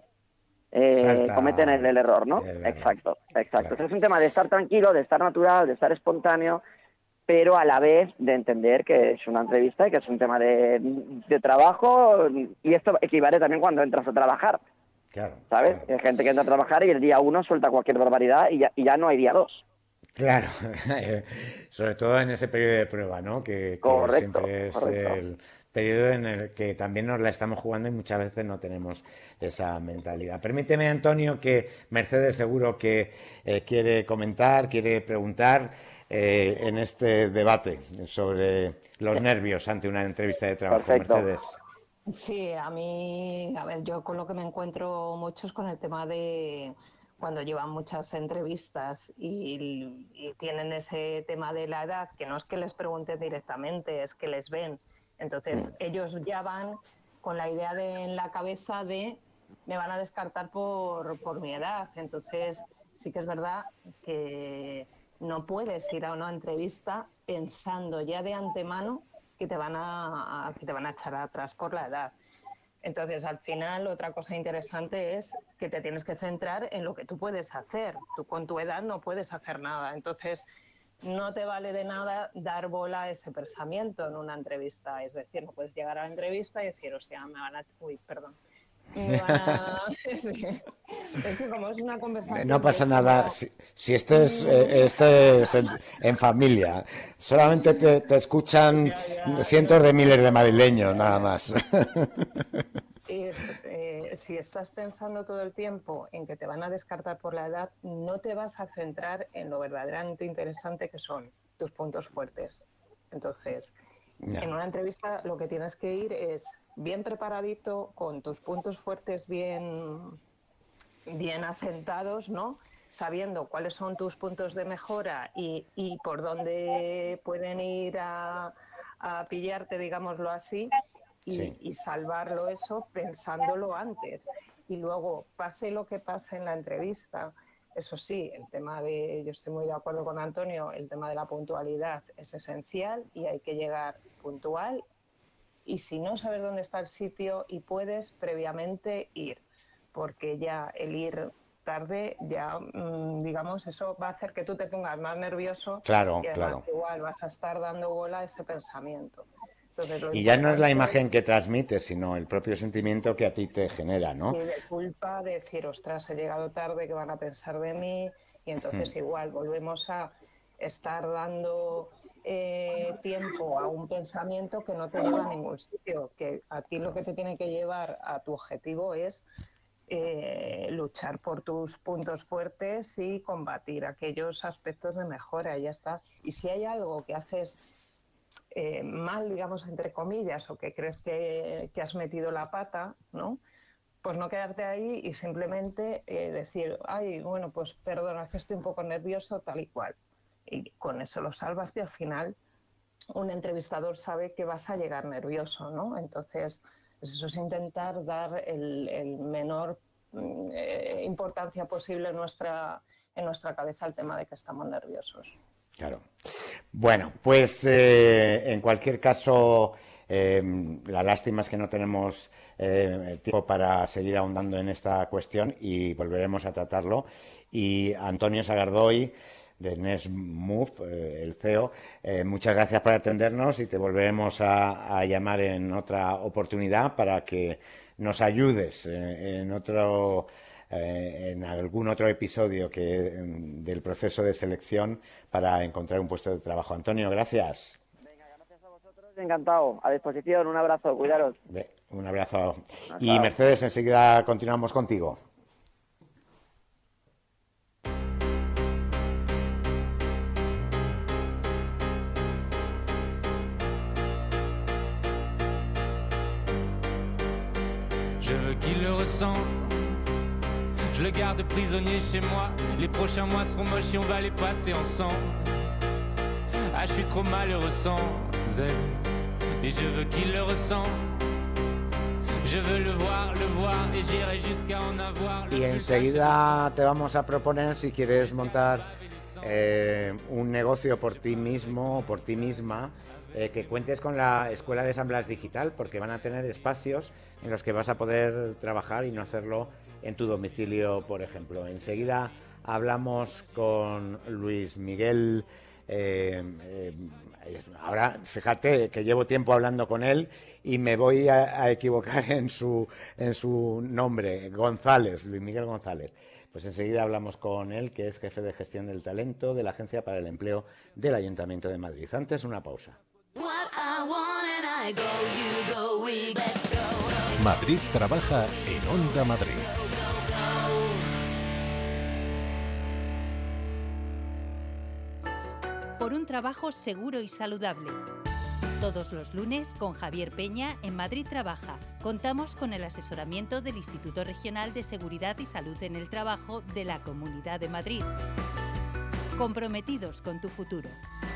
eh, cometen el, el error, ¿no? El error. Exacto, exacto. Claro. Entonces es un tema de estar tranquilo, de estar natural, de estar espontáneo, pero a la vez de entender que es una entrevista y que es un tema de, de trabajo, y esto equivale también cuando entras a trabajar, claro, ¿sabes? Claro. Hay gente que entra a trabajar y el día uno suelta cualquier barbaridad y ya, y ya no hay día dos. Claro, sobre todo en ese periodo de prueba, ¿no? Que, que Correcto, siempre es correcto. el periodo en el que también nos la estamos jugando y muchas veces no tenemos esa mentalidad. Permíteme, Antonio, que Mercedes seguro que eh, quiere comentar, quiere preguntar eh, en este debate sobre los nervios ante una entrevista de trabajo. Perfecto. Mercedes. Sí, a mí, a ver, yo con lo que me encuentro mucho es con el tema de cuando llevan muchas entrevistas y, y tienen ese tema de la edad, que no es que les pregunten directamente, es que les ven. Entonces, ellos ya van con la idea de, en la cabeza de me van a descartar por, por mi edad. Entonces, sí que es verdad que no puedes ir a una entrevista pensando ya de antemano que te van a, a- que te van a echar atrás por la edad. Entonces, al final, otra cosa interesante es que te tienes que centrar en lo que tú puedes hacer. Tú con tu edad no puedes hacer nada. Entonces, no te vale de nada dar bola a ese pensamiento en una entrevista. Es decir, no puedes llegar a la entrevista y decir, hostia, me van a... Uy, perdón. Me van a... Es que, es que como es una No conversación que pasa es nada, como... si, si esto es, eh, esto es en, en familia, solamente te, te escuchan Ya, ya, cientos no, de no, miles de no. madrileños, nada más. Es, eh, si estás pensando todo el tiempo en que te van a descartar por la edad, no te vas a centrar en lo verdaderamente interesante que son tus puntos fuertes. Entonces, Ya. en una entrevista lo que tienes que ir es bien preparadito, con tus puntos fuertes bien, bien asentados, ¿no? Sabiendo cuáles son tus puntos de mejora y, y por dónde pueden ir a, a pillarte, digámoslo así, y, Sí, y salvarlo eso pensándolo antes. Y luego, pase lo que pase en la entrevista, eso sí, el tema de, yo estoy muy de acuerdo con Antonio, el tema de la puntualidad es esencial y hay que llegar puntual. Y si no sabes dónde está el sitio y puedes previamente ir, porque ya el ir tarde, ya mmm, digamos, eso va a hacer que tú te pongas más nervioso claro, y además claro. igual vas a estar dando bola a ese pensamiento. Entonces lo Y ya no es la importante es imagen que transmites, sino el propio sentimiento que a ti te genera, ¿no? sí, de culpa, de decir, ostras, he llegado tarde, ¿qué van a pensar de mí? Y entonces igual volvemos a estar dando eh, tiempo a un pensamiento que no te lleva a ningún sitio, que a ti lo que te tiene que llevar a tu objetivo es eh, luchar por tus puntos fuertes y combatir aquellos aspectos de mejora, y ya está. Y si hay algo que haces eh, mal, digamos, entre comillas, o que crees que, que has metido la pata, ¿no? Pues no quedarte ahí y simplemente eh, decir, ay, bueno, pues perdona, es que estoy un poco nervioso, tal y cual. Y con eso lo salvas, que al final un entrevistador sabe que vas a llegar nervioso, ¿no? Entonces, pues eso es intentar dar el, el menor eh, importancia posible en nuestra, en nuestra cabeza al tema de que estamos nerviosos. Claro. Bueno, pues eh, en cualquier caso, eh, la lástima es que no tenemos eh, tiempo para seguir ahondando en esta cuestión y volveremos a tratarlo. Y Antonio Sagardoy, de Nesmove, eh, el C E O, eh, muchas gracias por atendernos y te volveremos a, a llamar en otra oportunidad para que nos ayudes eh, en otro en algún otro episodio que del proceso de selección para encontrar un puesto de trabajo. Antonio, gracias. Venga, gracias a vosotros. Encantado. A disposición. Un abrazo. Cuidaros. Un abrazo. Hasta Y Mercedes, enseguida continuamos contigo. Je veux qu'il le ressente. Je le garde prisonnier chez moi. Les prochains mois seront moches et on va les passer ensemble. Ah, je suis trop malheureux sans elle. Et je veux qu'il le ressente. Je veux le voir, le voir et j'irai jusqu'à en avoir. Y enseguida te vamos a proponer, si quieres montar eh, un negocio por ti mismo o por ti misma, eh, que cuentes con la Escuela de San Blas Digital, porque van a tener espacios en los que vas a poder trabajar y no hacerlo en tu domicilio, por ejemplo. Enseguida hablamos con Luis Miguel. Eh, eh, ahora, fíjate que llevo tiempo hablando con él y me voy a, a equivocar en su, en su nombre, González, Luis Miguel González. Pues enseguida hablamos con él, que es jefe de gestión del talento de la Agencia para el Empleo del Ayuntamiento de Madrid. Antes, una pausa. Madrid trabaja en Onda Madrid. Por un trabajo seguro y saludable. Todos los lunes con Javier Peña en Madrid Trabaja. Contamos con el asesoramiento del Instituto Regional de Seguridad y Salud en el Trabajo de la Comunidad de Madrid. Comprometidos con tu futuro.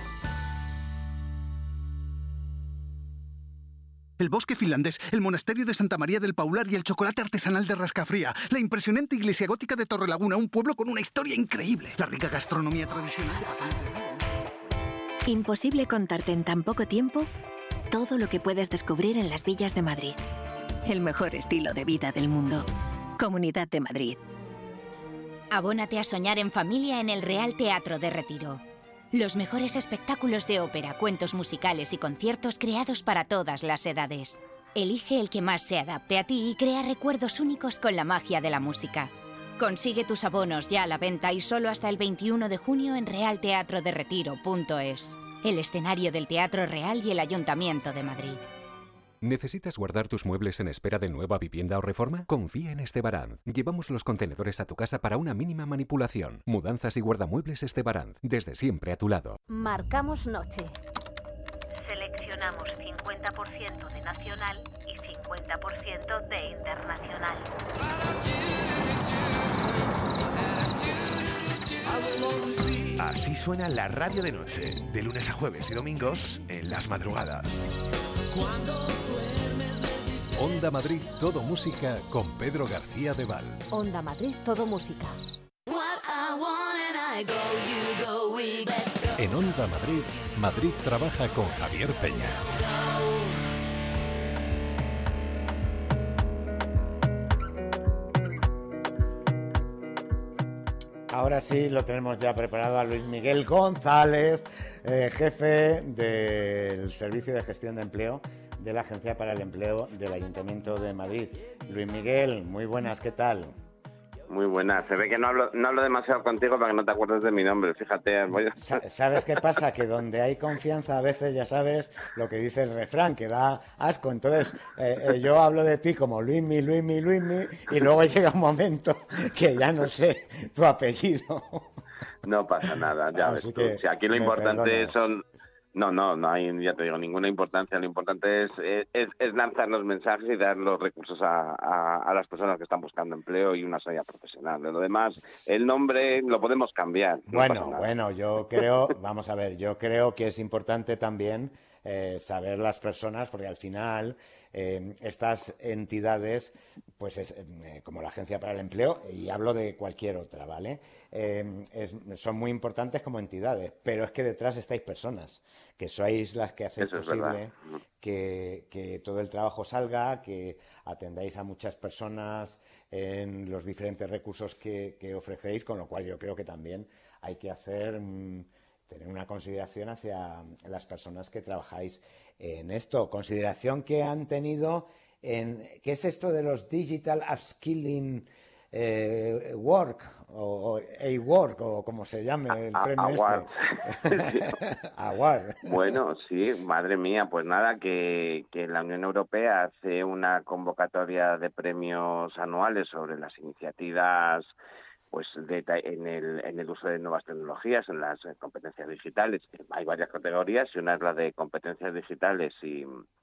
El bosque finlandés, el monasterio de Santa María del Paular y el chocolate artesanal de Rascafría. La impresionante iglesia gótica de Torrelaguna, un pueblo con una historia increíble. La rica gastronomía tradicional de Patagonia. Imposible contarte en tan poco tiempo todo lo que puedes descubrir en las villas de Madrid. El mejor estilo de vida del mundo. Comunidad de Madrid. Abónate a soñar en familia en el Real Teatro de Retiro. Los mejores espectáculos de ópera, cuentos musicales y conciertos creados para todas las edades. Elige el que más se adapte a ti y crea recuerdos únicos con la magia de la música. Consigue tus abonos ya a la venta y solo hasta el veintiuno de junio en real teatro de retiro punto es, el escenario del Teatro Real y el Ayuntamiento de Madrid. ¿Necesitas guardar tus muebles en espera de nueva vivienda o reforma? Confía en Estebaranz. Llevamos los contenedores a tu casa para una mínima manipulación. Mudanzas y guardamuebles Estebaranz, desde siempre a tu lado. Marcamos noche. Seleccionamos cincuenta por ciento de nacional y cincuenta por ciento de internacional. Así suena la radio de noche, de lunes a jueves y domingos en las madrugadas. Onda Madrid, todo música con Pedro García de Val. Onda Madrid, todo música. En Onda Madrid, Madrid trabaja con Javier Peña. Ahora sí, lo tenemos ya preparado a Luis Miguel González, eh, jefe del Servicio de Gestión de Empleo de la Agencia para el Empleo del Ayuntamiento de Madrid. Luis Miguel, muy buenas, ¿qué tal? Muy buenas. Se ve que no hablo, no hablo demasiado contigo para que no te acuerdes de mi nombre, fíjate. Voy a... ¿Sabes qué pasa? Que donde hay confianza a veces ya sabes lo que dice el refrán, que da asco. Entonces eh, eh, yo hablo de ti como Luismi, Luismi, Luismi, y luego llega un momento que ya no sé tu apellido. No pasa nada, ya ves tú. Si aquí lo importante perdonas. son... No, no, no hay, ya te digo, ninguna importancia. Lo importante es, es, es lanzar los mensajes y dar los recursos a, a, a las personas que están buscando empleo y una salida profesional. De lo demás, el nombre lo podemos cambiar. No bueno, bueno, yo creo, vamos a ver, yo creo que es importante también eh, saber las personas, porque al final eh, estas entidades, pues es eh, como la Agencia para el Empleo, y hablo de cualquier otra, ¿vale? Eh, es, son muy importantes como entidades, pero es que detrás estáis personas, que sois las que hacéis Eso es posible que, que todo el trabajo salga, que atendáis a muchas personas en los diferentes recursos que, que ofrecéis, con lo cual yo creo que también hay que hacer, mmm, tener una consideración hacia las personas que trabajáis en esto. Consideración que han tenido en, ¿qué es esto de los Digital Upskilling Eh, work o, o A-Work o como se llame el premio Award. este? Award. Bueno, sí, madre mía, pues nada, que, que la Unión Europea hace una convocatoria de premios anuales sobre las iniciativas pues de, en, el, en el uso de nuevas tecnologías, en las competencias digitales. Hay varias categorías y una es la de competencias digitales y,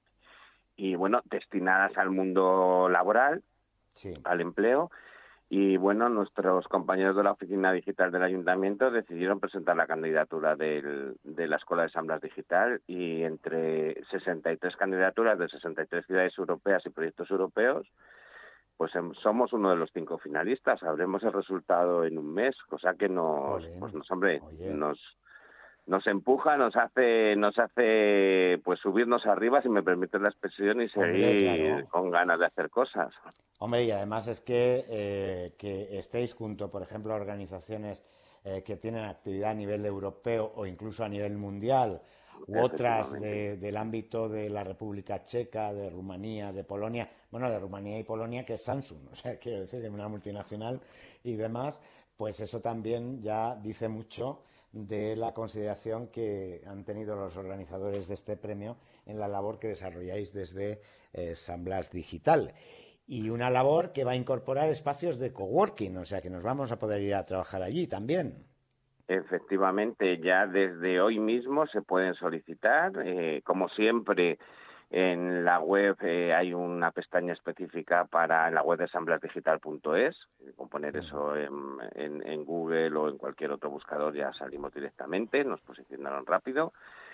y bueno, destinadas al mundo laboral, sí, al empleo. Y bueno, nuestros compañeros de la Oficina Digital del Ayuntamiento decidieron presentar la candidatura del, de la Escuela de Samblas Digital y entre sesenta y tres candidaturas de sesenta y tres ciudades europeas y proyectos europeos, pues somos uno de los cinco finalistas. Sabremos el resultado en un mes, cosa que nos, Oye, pues nos, hombre, Oye. nos nos empuja, nos hace, nos hace pues subirnos arriba, si me permiten la expresión, y seguir Hombre, claro. con ganas de hacer cosas. Hombre, y además es que, eh, que estéis junto, por ejemplo, a organizaciones eh, que tienen actividad a nivel europeo o incluso a nivel mundial, u otras de, del ámbito de la República Checa, de Rumanía, de Polonia, bueno, de Rumanía y Polonia, que es Samsung, o sea, quiero decir, en una multinacional y demás, pues eso también ya dice mucho de la consideración que han tenido los organizadores de este premio en la labor que desarrolláis desde eh, San Blas Digital. Y una labor que va a incorporar espacios de coworking, o sea que nos vamos a poder ir a trabajar allí también. Efectivamente, ya desde hoy mismo se pueden solicitar. Eh, como siempre, en la web eh, hay una pestaña específica para en la web de san blas digital punto es. Con poner eso en, en, en Google o en cualquier otro buscador ya salimos directamente, nos posicionaron rápido.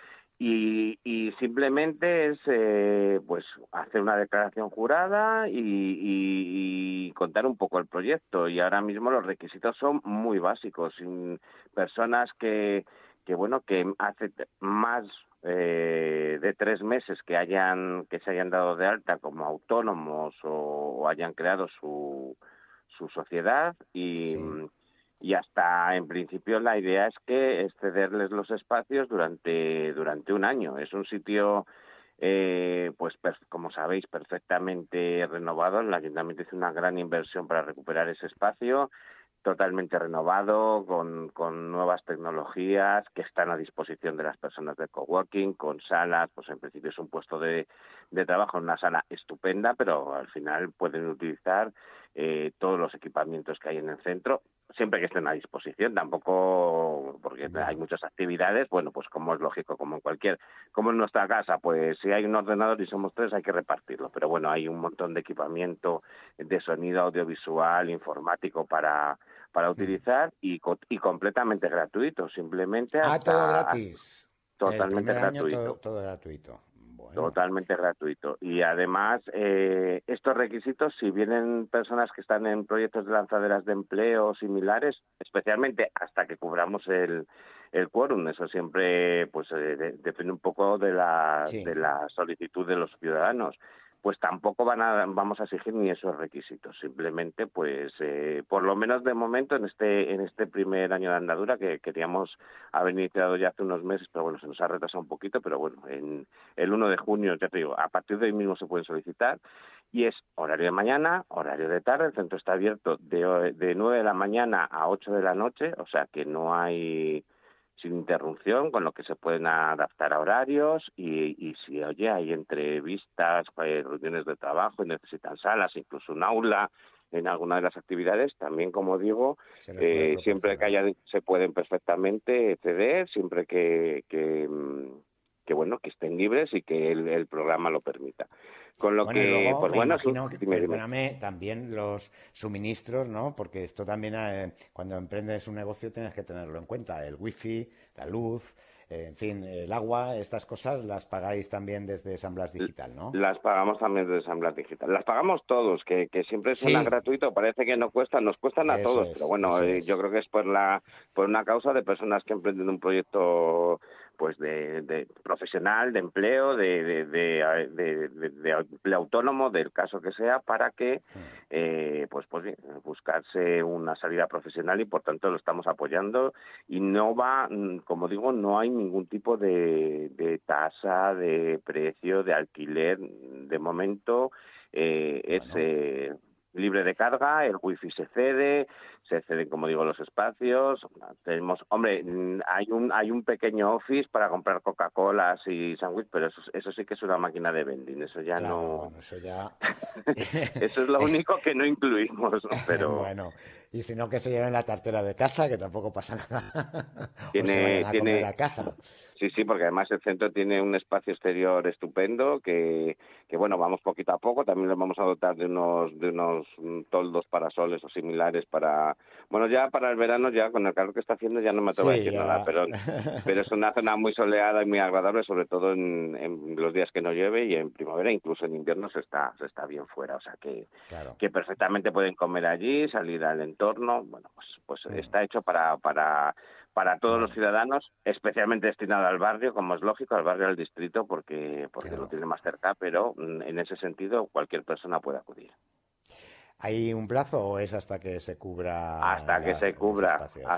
Y, y simplemente es eh, pues hacer una declaración jurada y, y, y contar un poco el proyecto. Y ahora mismo los requisitos son muy básicos. Sin personas que, que bueno que hace más eh, de tres meses que hayan que se hayan dado de alta como autónomos o, o hayan creado su, su sociedad y sí. Y hasta, en principio, la idea es que es cederles los espacios durante durante un año. Es un sitio, eh, pues per, como sabéis, perfectamente renovado. El Ayuntamiento hizo una gran inversión para recuperar ese espacio, totalmente renovado, con, con nuevas tecnologías que están a disposición de las personas del coworking, con salas, pues en principio es un puesto de, de trabajo en una sala estupenda, pero al final pueden utilizar eh, todos los equipamientos que hay en el centro, siempre que estén a disposición, tampoco, porque hay muchas actividades, bueno, pues como es lógico, como en cualquier, como en nuestra casa, pues si hay un ordenador y somos tres hay que repartirlo, pero bueno, hay un montón de equipamiento de sonido audiovisual, informático para para utilizar y, y completamente gratuito, simplemente hasta... Ah, todo gratis. Totalmente gratuito. Todo, todo gratuito. Bueno. Totalmente gratuito. Y además, eh, estos requisitos, si vienen personas que están en proyectos de lanzaderas de empleo similares, especialmente hasta que cubramos el, el quórum, eso siempre pues eh, de, depende un poco de la, sí. de la solicitud de los ciudadanos, pues tampoco van a, vamos a exigir ni esos requisitos. Simplemente, pues, eh, por lo menos de momento, en este en este primer año de andadura, que queríamos haber iniciado ya hace unos meses, pero bueno, se nos ha retrasado un poquito, pero bueno, en el uno de junio, ya te digo, a partir de hoy mismo se pueden solicitar, y es horario de mañana, horario de tarde, el centro está abierto de, de nueve de la mañana a ocho de la noche, o sea que no hay... sin interrupción, con lo que se pueden adaptar a horarios y, y si, oye, hay entrevistas, hay reuniones de trabajo y necesitan salas, incluso un aula en alguna de las actividades, también, como digo, eh, siempre que haya, se pueden perfectamente ceder, siempre que, que, que, bueno, que estén libres y que el, el programa lo permita. Con lo bueno, que, luego, pues me bueno, imagino, su, dime, perdóname, dime. También los suministros, ¿no? Porque esto también, eh, cuando emprendes un negocio tienes que tenerlo en cuenta. El wifi, la luz, eh, en fin, el agua, estas cosas las pagáis también desde San Blas Digital, ¿no? Las pagamos también desde San Blas Digital. Las pagamos todos, que, que siempre suena sí. gratuito, parece que no cuestan, nos cuestan a eso todos, es, pero bueno, eh, yo creo que es por la por una causa de personas que emprenden un proyecto pues de, de profesional, de empleo, de, de, de, de, de, de empleo autónomo, del caso que sea, para que eh, pues, pues buscarse una salida profesional y por tanto lo estamos apoyando y no va, como digo, no hay ningún tipo de, de tasa, de precio, de alquiler, de momento eh, es eh, libre de carga, el wifi se cede, se ceden, como digo, los espacios. Tenemos, hombre, hay un hay un pequeño office para comprar Coca-Colas y sándwich, pero eso, eso sí que es una máquina de vending, eso ya claro, no... Bueno, eso ya... eso es lo único que no incluimos, pero... Bueno, y si no, que se lleven la tartera de casa, que tampoco pasa nada. Tiene, o se vayan a tiene... comer a casa. Sí, sí, porque además el centro tiene un espacio exterior estupendo que, que bueno, vamos poquito a poco, también les vamos a dotar de unos de unos toldos parasoles o similares para... Bueno, ya para el verano, ya con el calor que está haciendo, ya no me atrevo sí, a decir ya. nada, pero, pero es una zona muy soleada y muy agradable, sobre todo en, en los días que no llueve y en primavera, incluso en invierno se está se está bien fuera, o sea que, claro. que perfectamente pueden comer allí, salir al entorno, bueno, pues, pues sí. está hecho para... para para todos los ciudadanos, especialmente destinado al barrio, como es lógico, al barrio del distrito, porque porque claro. lo tiene más cerca, pero en ese sentido cualquier persona puede acudir. ¿Hay un plazo o es hasta que se cubra? Hasta la, que se cubra, hasta,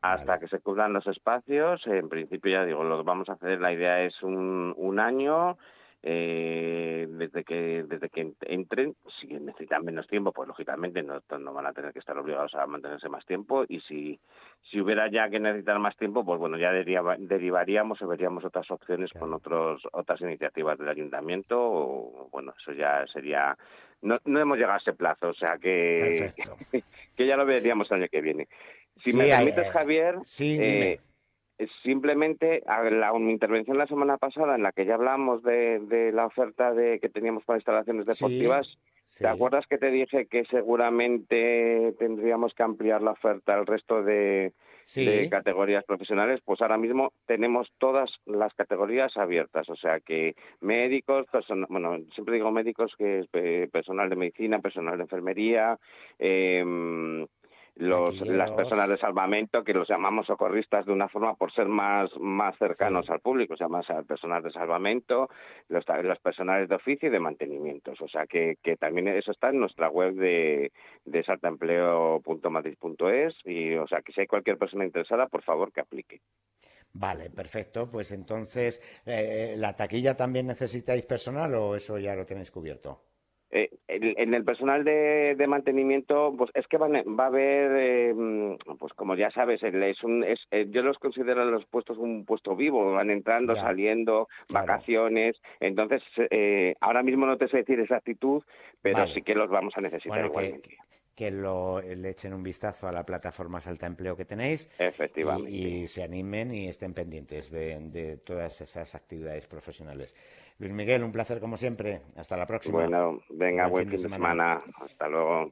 hasta vale. que se cubran los espacios. En principio, ya digo, lo que vamos a hacer, la idea es un, un año. Eh, desde que desde que entren, si necesitan menos tiempo, pues lógicamente no, no van a tener que estar obligados a mantenerse más tiempo, y si si hubiera ya que necesitar más tiempo, pues bueno, ya deriva, derivaríamos o veríamos otras opciones claro. con otros otras iniciativas del ayuntamiento, o bueno, eso ya sería... No, no hemos llegado a ese plazo, o sea que, que, que ya lo veríamos el año que viene. Si sí, me permites, eh, Javier... Sí, eh, dime. Simplemente, a la, mi intervención la semana pasada, en la que ya hablamos de, de la oferta de que teníamos para instalaciones deportivas, sí, sí. ¿te acuerdas que te dije que seguramente tendríamos que ampliar la oferta al resto de, sí. de categorías profesionales? Pues ahora mismo tenemos todas las categorías abiertas, o sea que médicos, person- bueno, siempre digo médicos, que es eh, personal de medicina, personal de enfermería, eh, Los, las personas de salvamento, que los llamamos socorristas de una forma por ser más, más cercanos sí. al público, o sea, más al personal de salvamento, los, los personales de oficio y de mantenimientos. O sea, que, que también eso está en nuestra web de, de saltaempleo punto madrid punto es, y o sea, que si hay cualquier persona interesada, por favor, que aplique. Vale, perfecto. Pues entonces, eh, ¿la taquilla también necesitáis personal o eso ya lo tenéis cubierto? Eh, en, en el personal de, de mantenimiento, pues es que van, va a haber, eh, pues como ya sabes, es un, es, eh, yo los considero los puestos un puesto vivo, van entrando, ya, saliendo, claro. vacaciones, entonces eh, ahora mismo no te sé decir exactitud, pero vale. sí que los vamos a necesitar bueno, igualmente. Que, que lo, le echen un vistazo a la plataforma Salta Empleo que tenéis. Efectivamente. Y, y se animen y estén pendientes de, de todas esas actividades profesionales. Luis Miguel, un placer como siempre. Hasta la próxima. Bueno, venga, buen, buen fin de semana. semana. Hasta luego.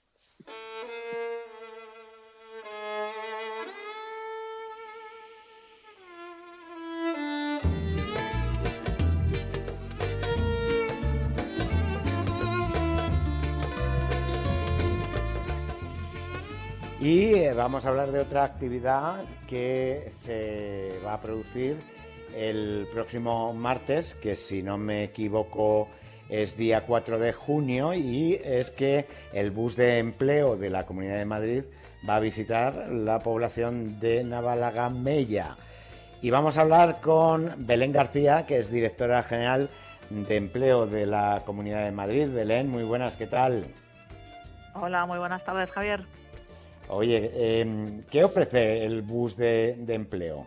Y eh, vamos a hablar de otra actividad que se va a producir el próximo martes, que si no me equivoco es día cuatro de junio, y es que el bus de empleo de la Comunidad de Madrid va a visitar la población de Navalagamella. Y vamos a hablar con Belén García, que es directora general de empleo de la Comunidad de Madrid. Belén, muy buenas, ¿qué tal? Hola, muy buenas tardes, Javier. Oye, eh, ¿qué ofrece el bus de, de empleo?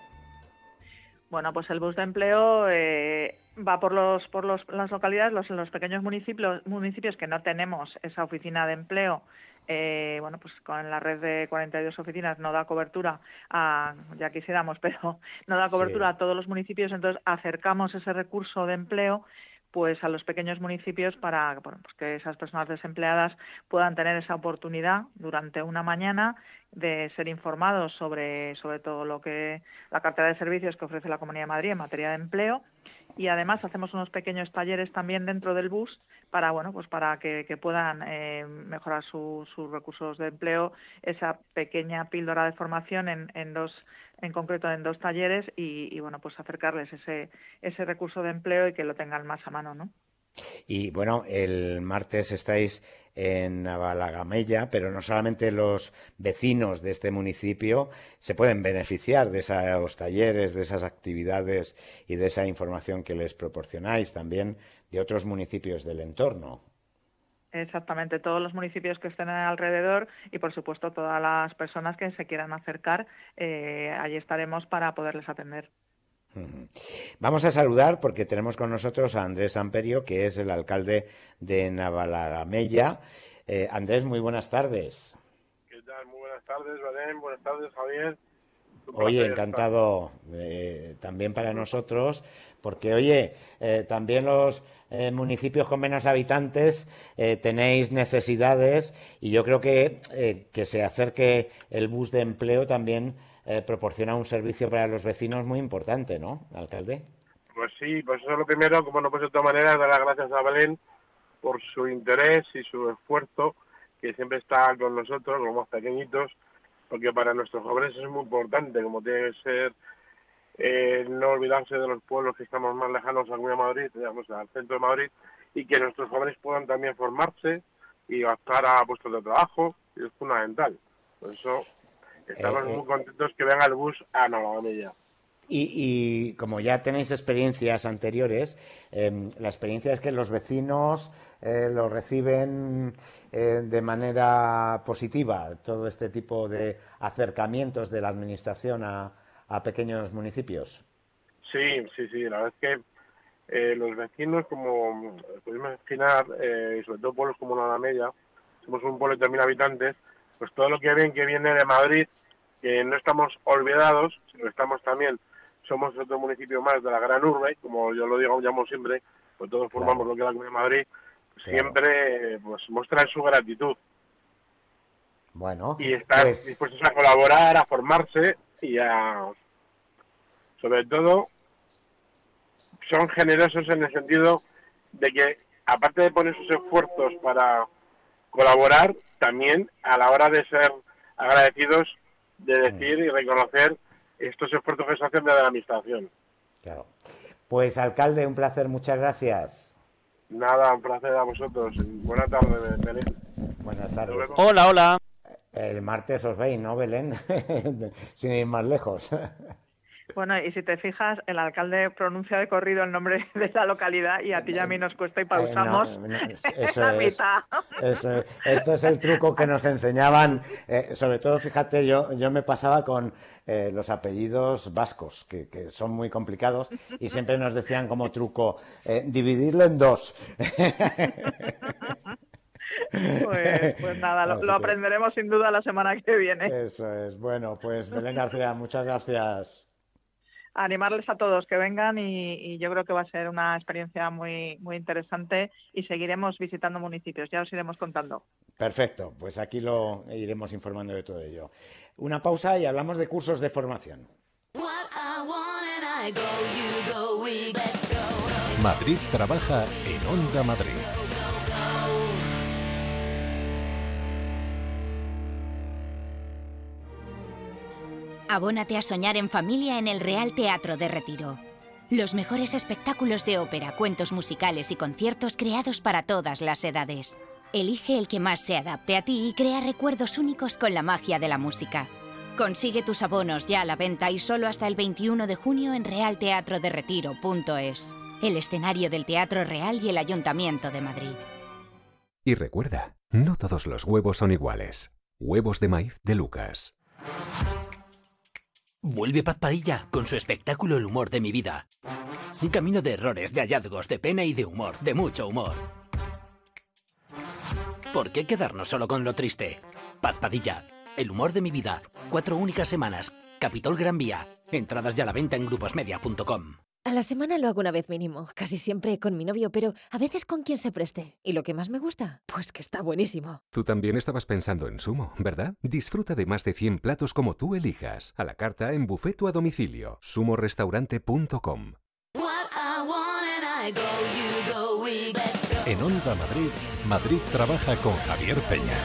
Bueno, pues el bus de empleo eh, va por los por los, las localidades, los, los pequeños municipios, municipios que no tenemos esa oficina de empleo. Eh, bueno, pues con la red de cuarenta y dos oficinas no da cobertura a, ya quisiéramos, pero no da cobertura sí. a todos los municipios, entonces acercamos ese recurso de empleo pues a los pequeños municipios para bueno, pues que esas personas desempleadas puedan tener esa oportunidad durante una mañana de ser informados sobre, sobre todo lo que la cartera de servicios que ofrece la Comunidad de Madrid en materia de empleo, y además hacemos unos pequeños talleres también dentro del bus para bueno pues para que, que puedan eh, mejorar su, sus recursos de empleo, esa pequeña píldora de formación en, en dos en concreto en dos talleres y, y bueno pues acercarles ese ese recurso de empleo y que lo tengan más a mano, ¿no? Y bueno, el martes estáis en Navalagamella, pero no solamente los vecinos de este municipio se pueden beneficiar de esos talleres, de esas actividades y de esa información que les proporcionáis, también de otros municipios del entorno. Exactamente, todos los municipios que estén alrededor y, por supuesto, todas las personas que se quieran acercar, eh, allí estaremos para poderles atender. Vamos a saludar porque tenemos con nosotros a Andrés Amperio, que es el alcalde de Navalagamella. Eh, Andrés, muy buenas tardes. ¿Qué tal? Muy buenas tardes, Belén. Buenas tardes, Javier. Oye, encantado eh, también para nosotros, porque, oye, eh, también los eh, municipios con menos habitantes eh, tenéis necesidades y yo creo que, eh, que se acerque el bus de empleo también Eh, proporciona un servicio para los vecinos muy importante, ¿no, alcalde? Pues sí, pues eso es lo primero, como no puede ser de otra manera, dar las gracias a Belén por su interés y su esfuerzo, que siempre está con nosotros, los más pequeñitos, porque para nuestros jóvenes es muy importante, como tiene que ser, eh, no olvidarse de los pueblos que estamos más lejanos a Madrid, digamos, al centro de Madrid, y que nuestros jóvenes puedan también formarse y optar a puestos de trabajo, y es fundamental. Por eso estamos Eh, eh. muy contentos que venga el bus a Navagamella. Y, y como ya tenéis experiencias anteriores, eh, la experiencia es que los vecinos eh, lo reciben eh, de manera positiva, todo este tipo de acercamientos de la administración a, a pequeños municipios. Sí, sí, sí, la verdad es que eh, los vecinos, como podemos imaginar, eh, y sobre todo pueblos como Navagamella, somos un pueblo de tres mil habitantes, pues todo lo que ven que viene de Madrid, que no estamos olvidados, sino que estamos también, somos otro municipio más de la gran urbe, como yo lo digo, llamo siempre, pues todos formamos Claro. lo que es la Comunidad de Madrid, pues Claro. siempre pues muestran su gratitud Bueno, y están pues, dispuestos a colaborar, a formarse y a, sobre todo, son generosos en el sentido de que, aparte de poner sus esfuerzos para colaborar, también a la hora de ser agradecidos, de decir y reconocer estos esfuerzos que se hacen desde la administración. claro. Pues, alcalde, un placer, muchas gracias. Nada, un placer a vosotros. Buenas tardes, Belén. Buenas tardes. Hola, hola. El martes os veis, ¿no, Belén? Sin ir más lejos. Bueno, y si te fijas, el alcalde pronuncia de corrido el nombre de la localidad y a ti y a mí nos cuesta y pausamos Eh, no, no, en eso la es. mitad. Eso es. Esto es el truco que nos enseñaban, eh, sobre todo, fíjate, yo, yo me pasaba con eh, los apellidos vascos, que, que son muy complicados, y siempre nos decían como truco, eh, dividirlo en dos. Pues, pues nada, lo, Así lo que- aprenderemos sin duda la semana que viene. Eso es. Bueno, pues Belén García, muchas gracias. Animarles a todos que vengan y, y yo creo que va a ser una experiencia muy, muy interesante y seguiremos visitando municipios, ya os iremos contando. Perfecto, pues aquí lo iremos informando de todo ello. Una pausa y hablamos de cursos de formación. Madrid trabaja en Onda Madrid. Abónate a soñar en familia en el Real Teatro de Retiro. Los mejores espectáculos de ópera, cuentos musicales y conciertos creados para todas las edades. Elige el que más se adapte a ti y crea recuerdos únicos con la magia de la música. Consigue tus abonos ya a la venta y solo hasta el veintiuno de junio en real teatro de retiro punto es, el escenario del Teatro Real y el Ayuntamiento de Madrid. Y recuerda, no todos los huevos son iguales. Huevos de maíz de Lucas. Vuelve Paz Padilla con su espectáculo El humor de mi vida. Un camino de errores, de hallazgos, de pena y de humor, de mucho humor. ¿Por qué quedarnos solo con lo triste? Paz Padilla, El humor de mi vida. Cuatro únicas semanas. Capitol Gran Vía. Entradas ya a la venta en gruposmedia punto com. A la semana lo hago una vez mínimo, casi siempre con mi novio, pero a veces con quien se preste. ¿Y lo que más me gusta? Pues que está buenísimo. Tú también estabas pensando en Sumo, ¿verdad? Disfruta de más de cien platos como tú elijas. A la carta, en buffet o a domicilio. sumo restaurante punto com. En Onda Madrid, Madrid trabaja con Javier Peña.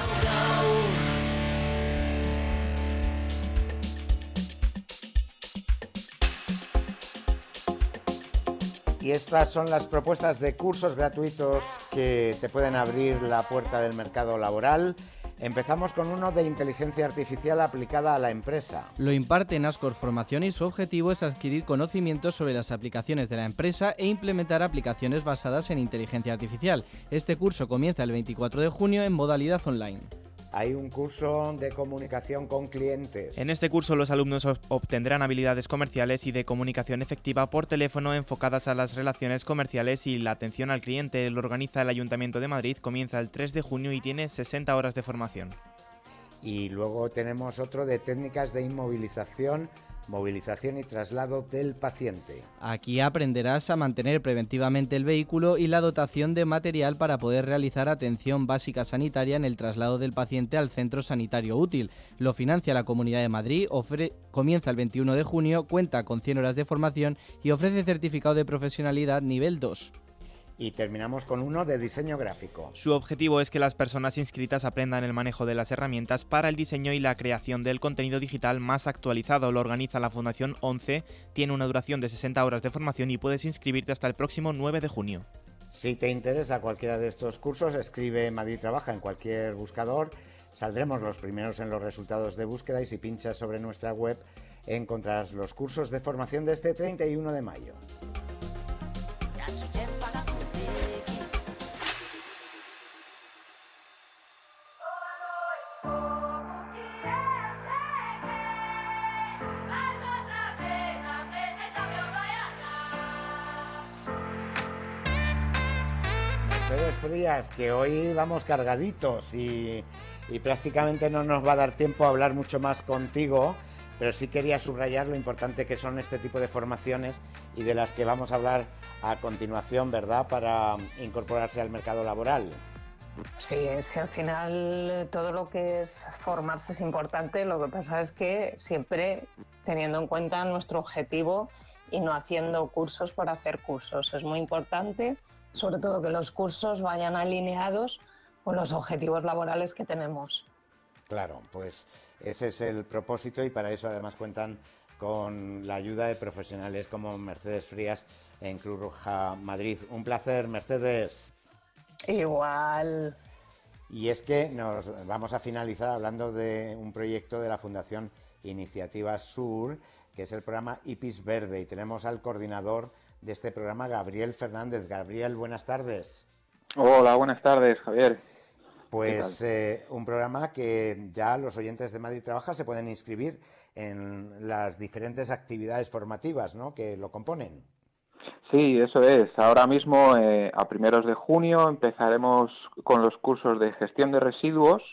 Y estas son las propuestas de cursos gratuitos que te pueden abrir la puerta del mercado laboral. Empezamos con uno de inteligencia artificial aplicada a la empresa. Lo imparte Nascor Formación y su objetivo es adquirir conocimientos sobre las aplicaciones de la empresa e implementar aplicaciones basadas en inteligencia artificial. Este curso comienza el veinticuatro de junio en modalidad online. Hay un curso de comunicación con clientes. En este curso los alumnos ob- obtendrán habilidades comerciales y de comunicación efectiva por teléfono enfocadas a las relaciones comerciales y la atención al cliente. Lo organiza el Ayuntamiento de Madrid, comienza el tres de junio y tiene sesenta horas de formación. Y luego tenemos otro de técnicas de inmovilización, movilización y traslado del paciente. Aquí aprenderás a mantener preventivamente el vehículo y la dotación de material para poder realizar atención básica sanitaria en el traslado del paciente al centro sanitario útil. Lo financia la Comunidad de Madrid, ofre- comienza el veintiuno de junio, cuenta con cien horas de formación y ofrece certificado de profesionalidad nivel dos. Y terminamos con uno de diseño gráfico. Su objetivo es que las personas inscritas aprendan el manejo de las herramientas para el diseño y la creación del contenido digital más actualizado. Lo organiza la Fundación once, tiene una duración de sesenta horas de formación y puedes inscribirte hasta el próximo nueve de junio. Si te interesa cualquiera de estos cursos, escribe Madrid Trabaja en cualquier buscador saldremos los primeros en los resultados de búsqueda y si pinchas sobre nuestra web encontrarás los cursos de formación de este treinta y uno de mayo. Mercedes Frías, que hoy vamos cargaditos y, y prácticamente no nos va a dar tiempo a hablar mucho más contigo, pero sí quería subrayar lo importante que son este tipo de formaciones y de las que vamos a hablar a continuación, ¿verdad?, para incorporarse al mercado laboral. Sí, sí, al final todo lo que es formarse es importante, lo que pasa es que siempre teniendo en cuenta nuestro objetivo y no haciendo cursos por hacer cursos. Es muy importante, sobre todo que los cursos vayan alineados con los objetivos laborales que tenemos. Claro, pues ese es el propósito y para eso además cuentan con la ayuda de profesionales como Mercedes Frías en Cruz Roja Madrid. Un placer, Mercedes. Igual. Y es que nos vamos a finalizar hablando de un proyecto de la Fundación Iniciativa Sur, que es el programa I P I S Verde, y tenemos al coordinador de este programa, Gabriel Fernández. Gabriel, buenas tardes. Hola, buenas tardes, Javier. Pues eh, un programa que ya los oyentes de Madrid Trabaja se pueden inscribir en las diferentes actividades formativas, ¿no?, que lo componen. Sí, eso es. Ahora mismo, eh, a primeros de junio, empezaremos con los cursos de gestión de residuos,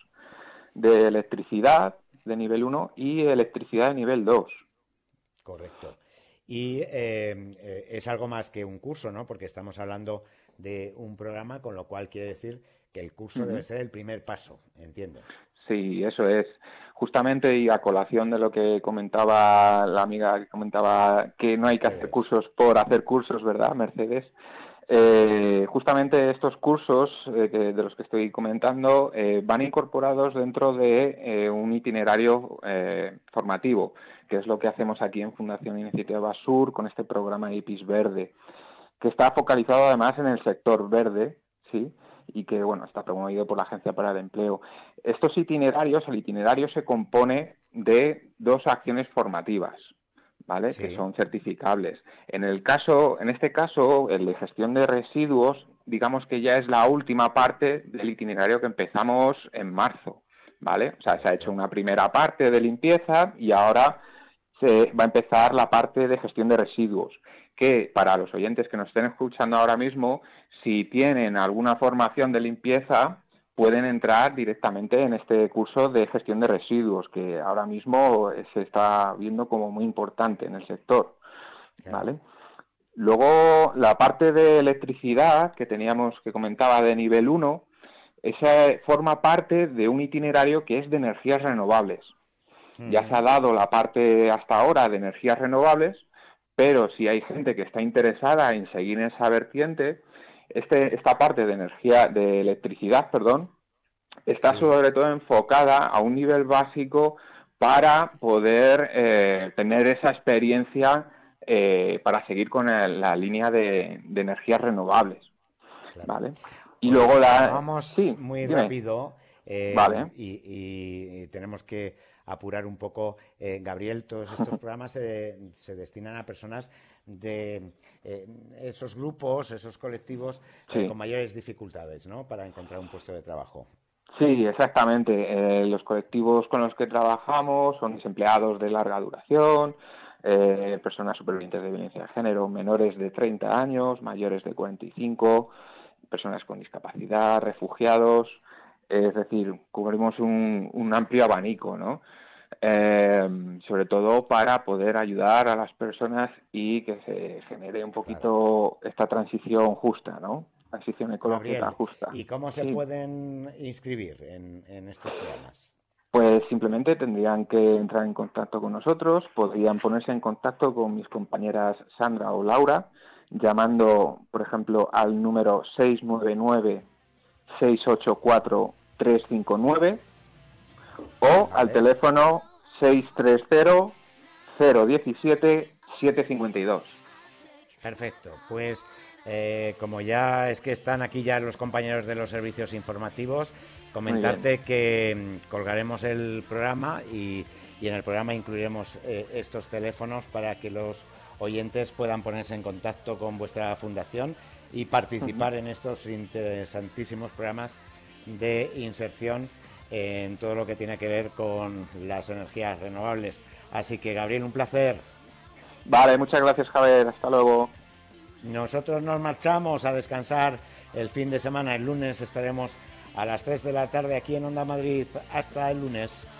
de electricidad de nivel uno y electricidad de nivel dos. Correcto. Y eh, eh, es algo más que un curso, ¿no?, porque estamos hablando de un programa, con lo cual quiere decir que el curso uh-huh. debe ser el primer paso, entiendo. Sí, eso es. Justamente, y a colación de lo que comentaba la amiga, que comentaba que no hay que hacer cursos por hacer cursos, ¿verdad, Mercedes? Eh, justamente estos cursos eh, que, de los que estoy comentando eh, van incorporados dentro de eh, un itinerario eh, formativo, que es lo que hacemos aquí en Fundación Iniciativa Sur con este programa I P I S Verde, que está focalizado además en el sector verde, ¿sí?, y que, bueno, está promovido por la Agencia para el Empleo. Estos itinerarios, el itinerario se compone de dos acciones formativas, ¿vale?, sí, que son certificables. En el caso, en este caso, el de gestión de residuos, digamos que ya es la última parte del itinerario que empezamos en marzo, ¿vale? O sea, se ha hecho una primera parte de limpieza y ahora se va a empezar la parte de gestión de residuos, que para los oyentes que nos estén escuchando ahora mismo, si tienen alguna formación de limpieza, pueden entrar directamente en este curso de gestión de residuos, que ahora mismo se está viendo como muy importante en el sector, ¿vale? Luego, la parte de electricidad que teníamos, que comentaba, de nivel uno, esa forma parte de un itinerario que es de energías renovables. Hmm. Ya se ha dado la parte hasta ahora de energías renovables, pero si hay gente que está interesada en seguir en esa vertiente, este, esta parte de energía, de electricidad, perdón, está sí. sobre todo enfocada a un nivel básico para poder eh, tener esa experiencia eh, para seguir con el, la línea de, de energías renovables, claro. ¿Vale? Y bueno, luego la... Vamos sí, muy dime. rápido eh, vale. y, y, y tenemos que apurar un poco, eh, Gabriel. Todos estos programas se, se destinan a personas de eh, esos grupos, esos colectivos sí. eh, con mayores dificultades, ¿no?, para encontrar un puesto de trabajo. Sí, exactamente. Eh, los colectivos con los que trabajamos son desempleados de larga duración, eh, personas supervivientes de violencia de género, menores de treinta años, mayores de cuarenta y cinco, personas con discapacidad, refugiados. Es decir, cubrimos un, un amplio abanico, ¿no? Eh, sobre todo para poder ayudar a las personas y que se genere un poquito claro. esta transición justa, ¿no? Transición ecológica Gabriel, justa. ¿y cómo se sí. pueden inscribir en, en estos programas? Pues simplemente tendrían que entrar en contacto con nosotros, podrían ponerse en contacto con mis compañeras Sandra o Laura, llamando, por ejemplo, al número seis nueve nueve, seis ocho cuatro, tres cinco nueve o vale. al teléfono seis tres cero, cero uno siete, siete cinco dos. Perfecto, pues eh, como ya es que están aquí ya los compañeros de los servicios informativos, Comentarte que colgaremos el programa y, y en el programa incluiremos eh, estos teléfonos para que los oyentes puedan ponerse en contacto con vuestra fundación y participar uh-huh. en estos interesantísimos programas de inserción en todo lo que tiene que ver con las energías renovables. Así que, Gabriel, un placer. Vale, muchas gracias, Javier. Hasta luego. Nosotros nos marchamos a descansar el fin de semana. El lunes estaremos a las tres de la tarde aquí en Onda Madrid. Hasta el lunes.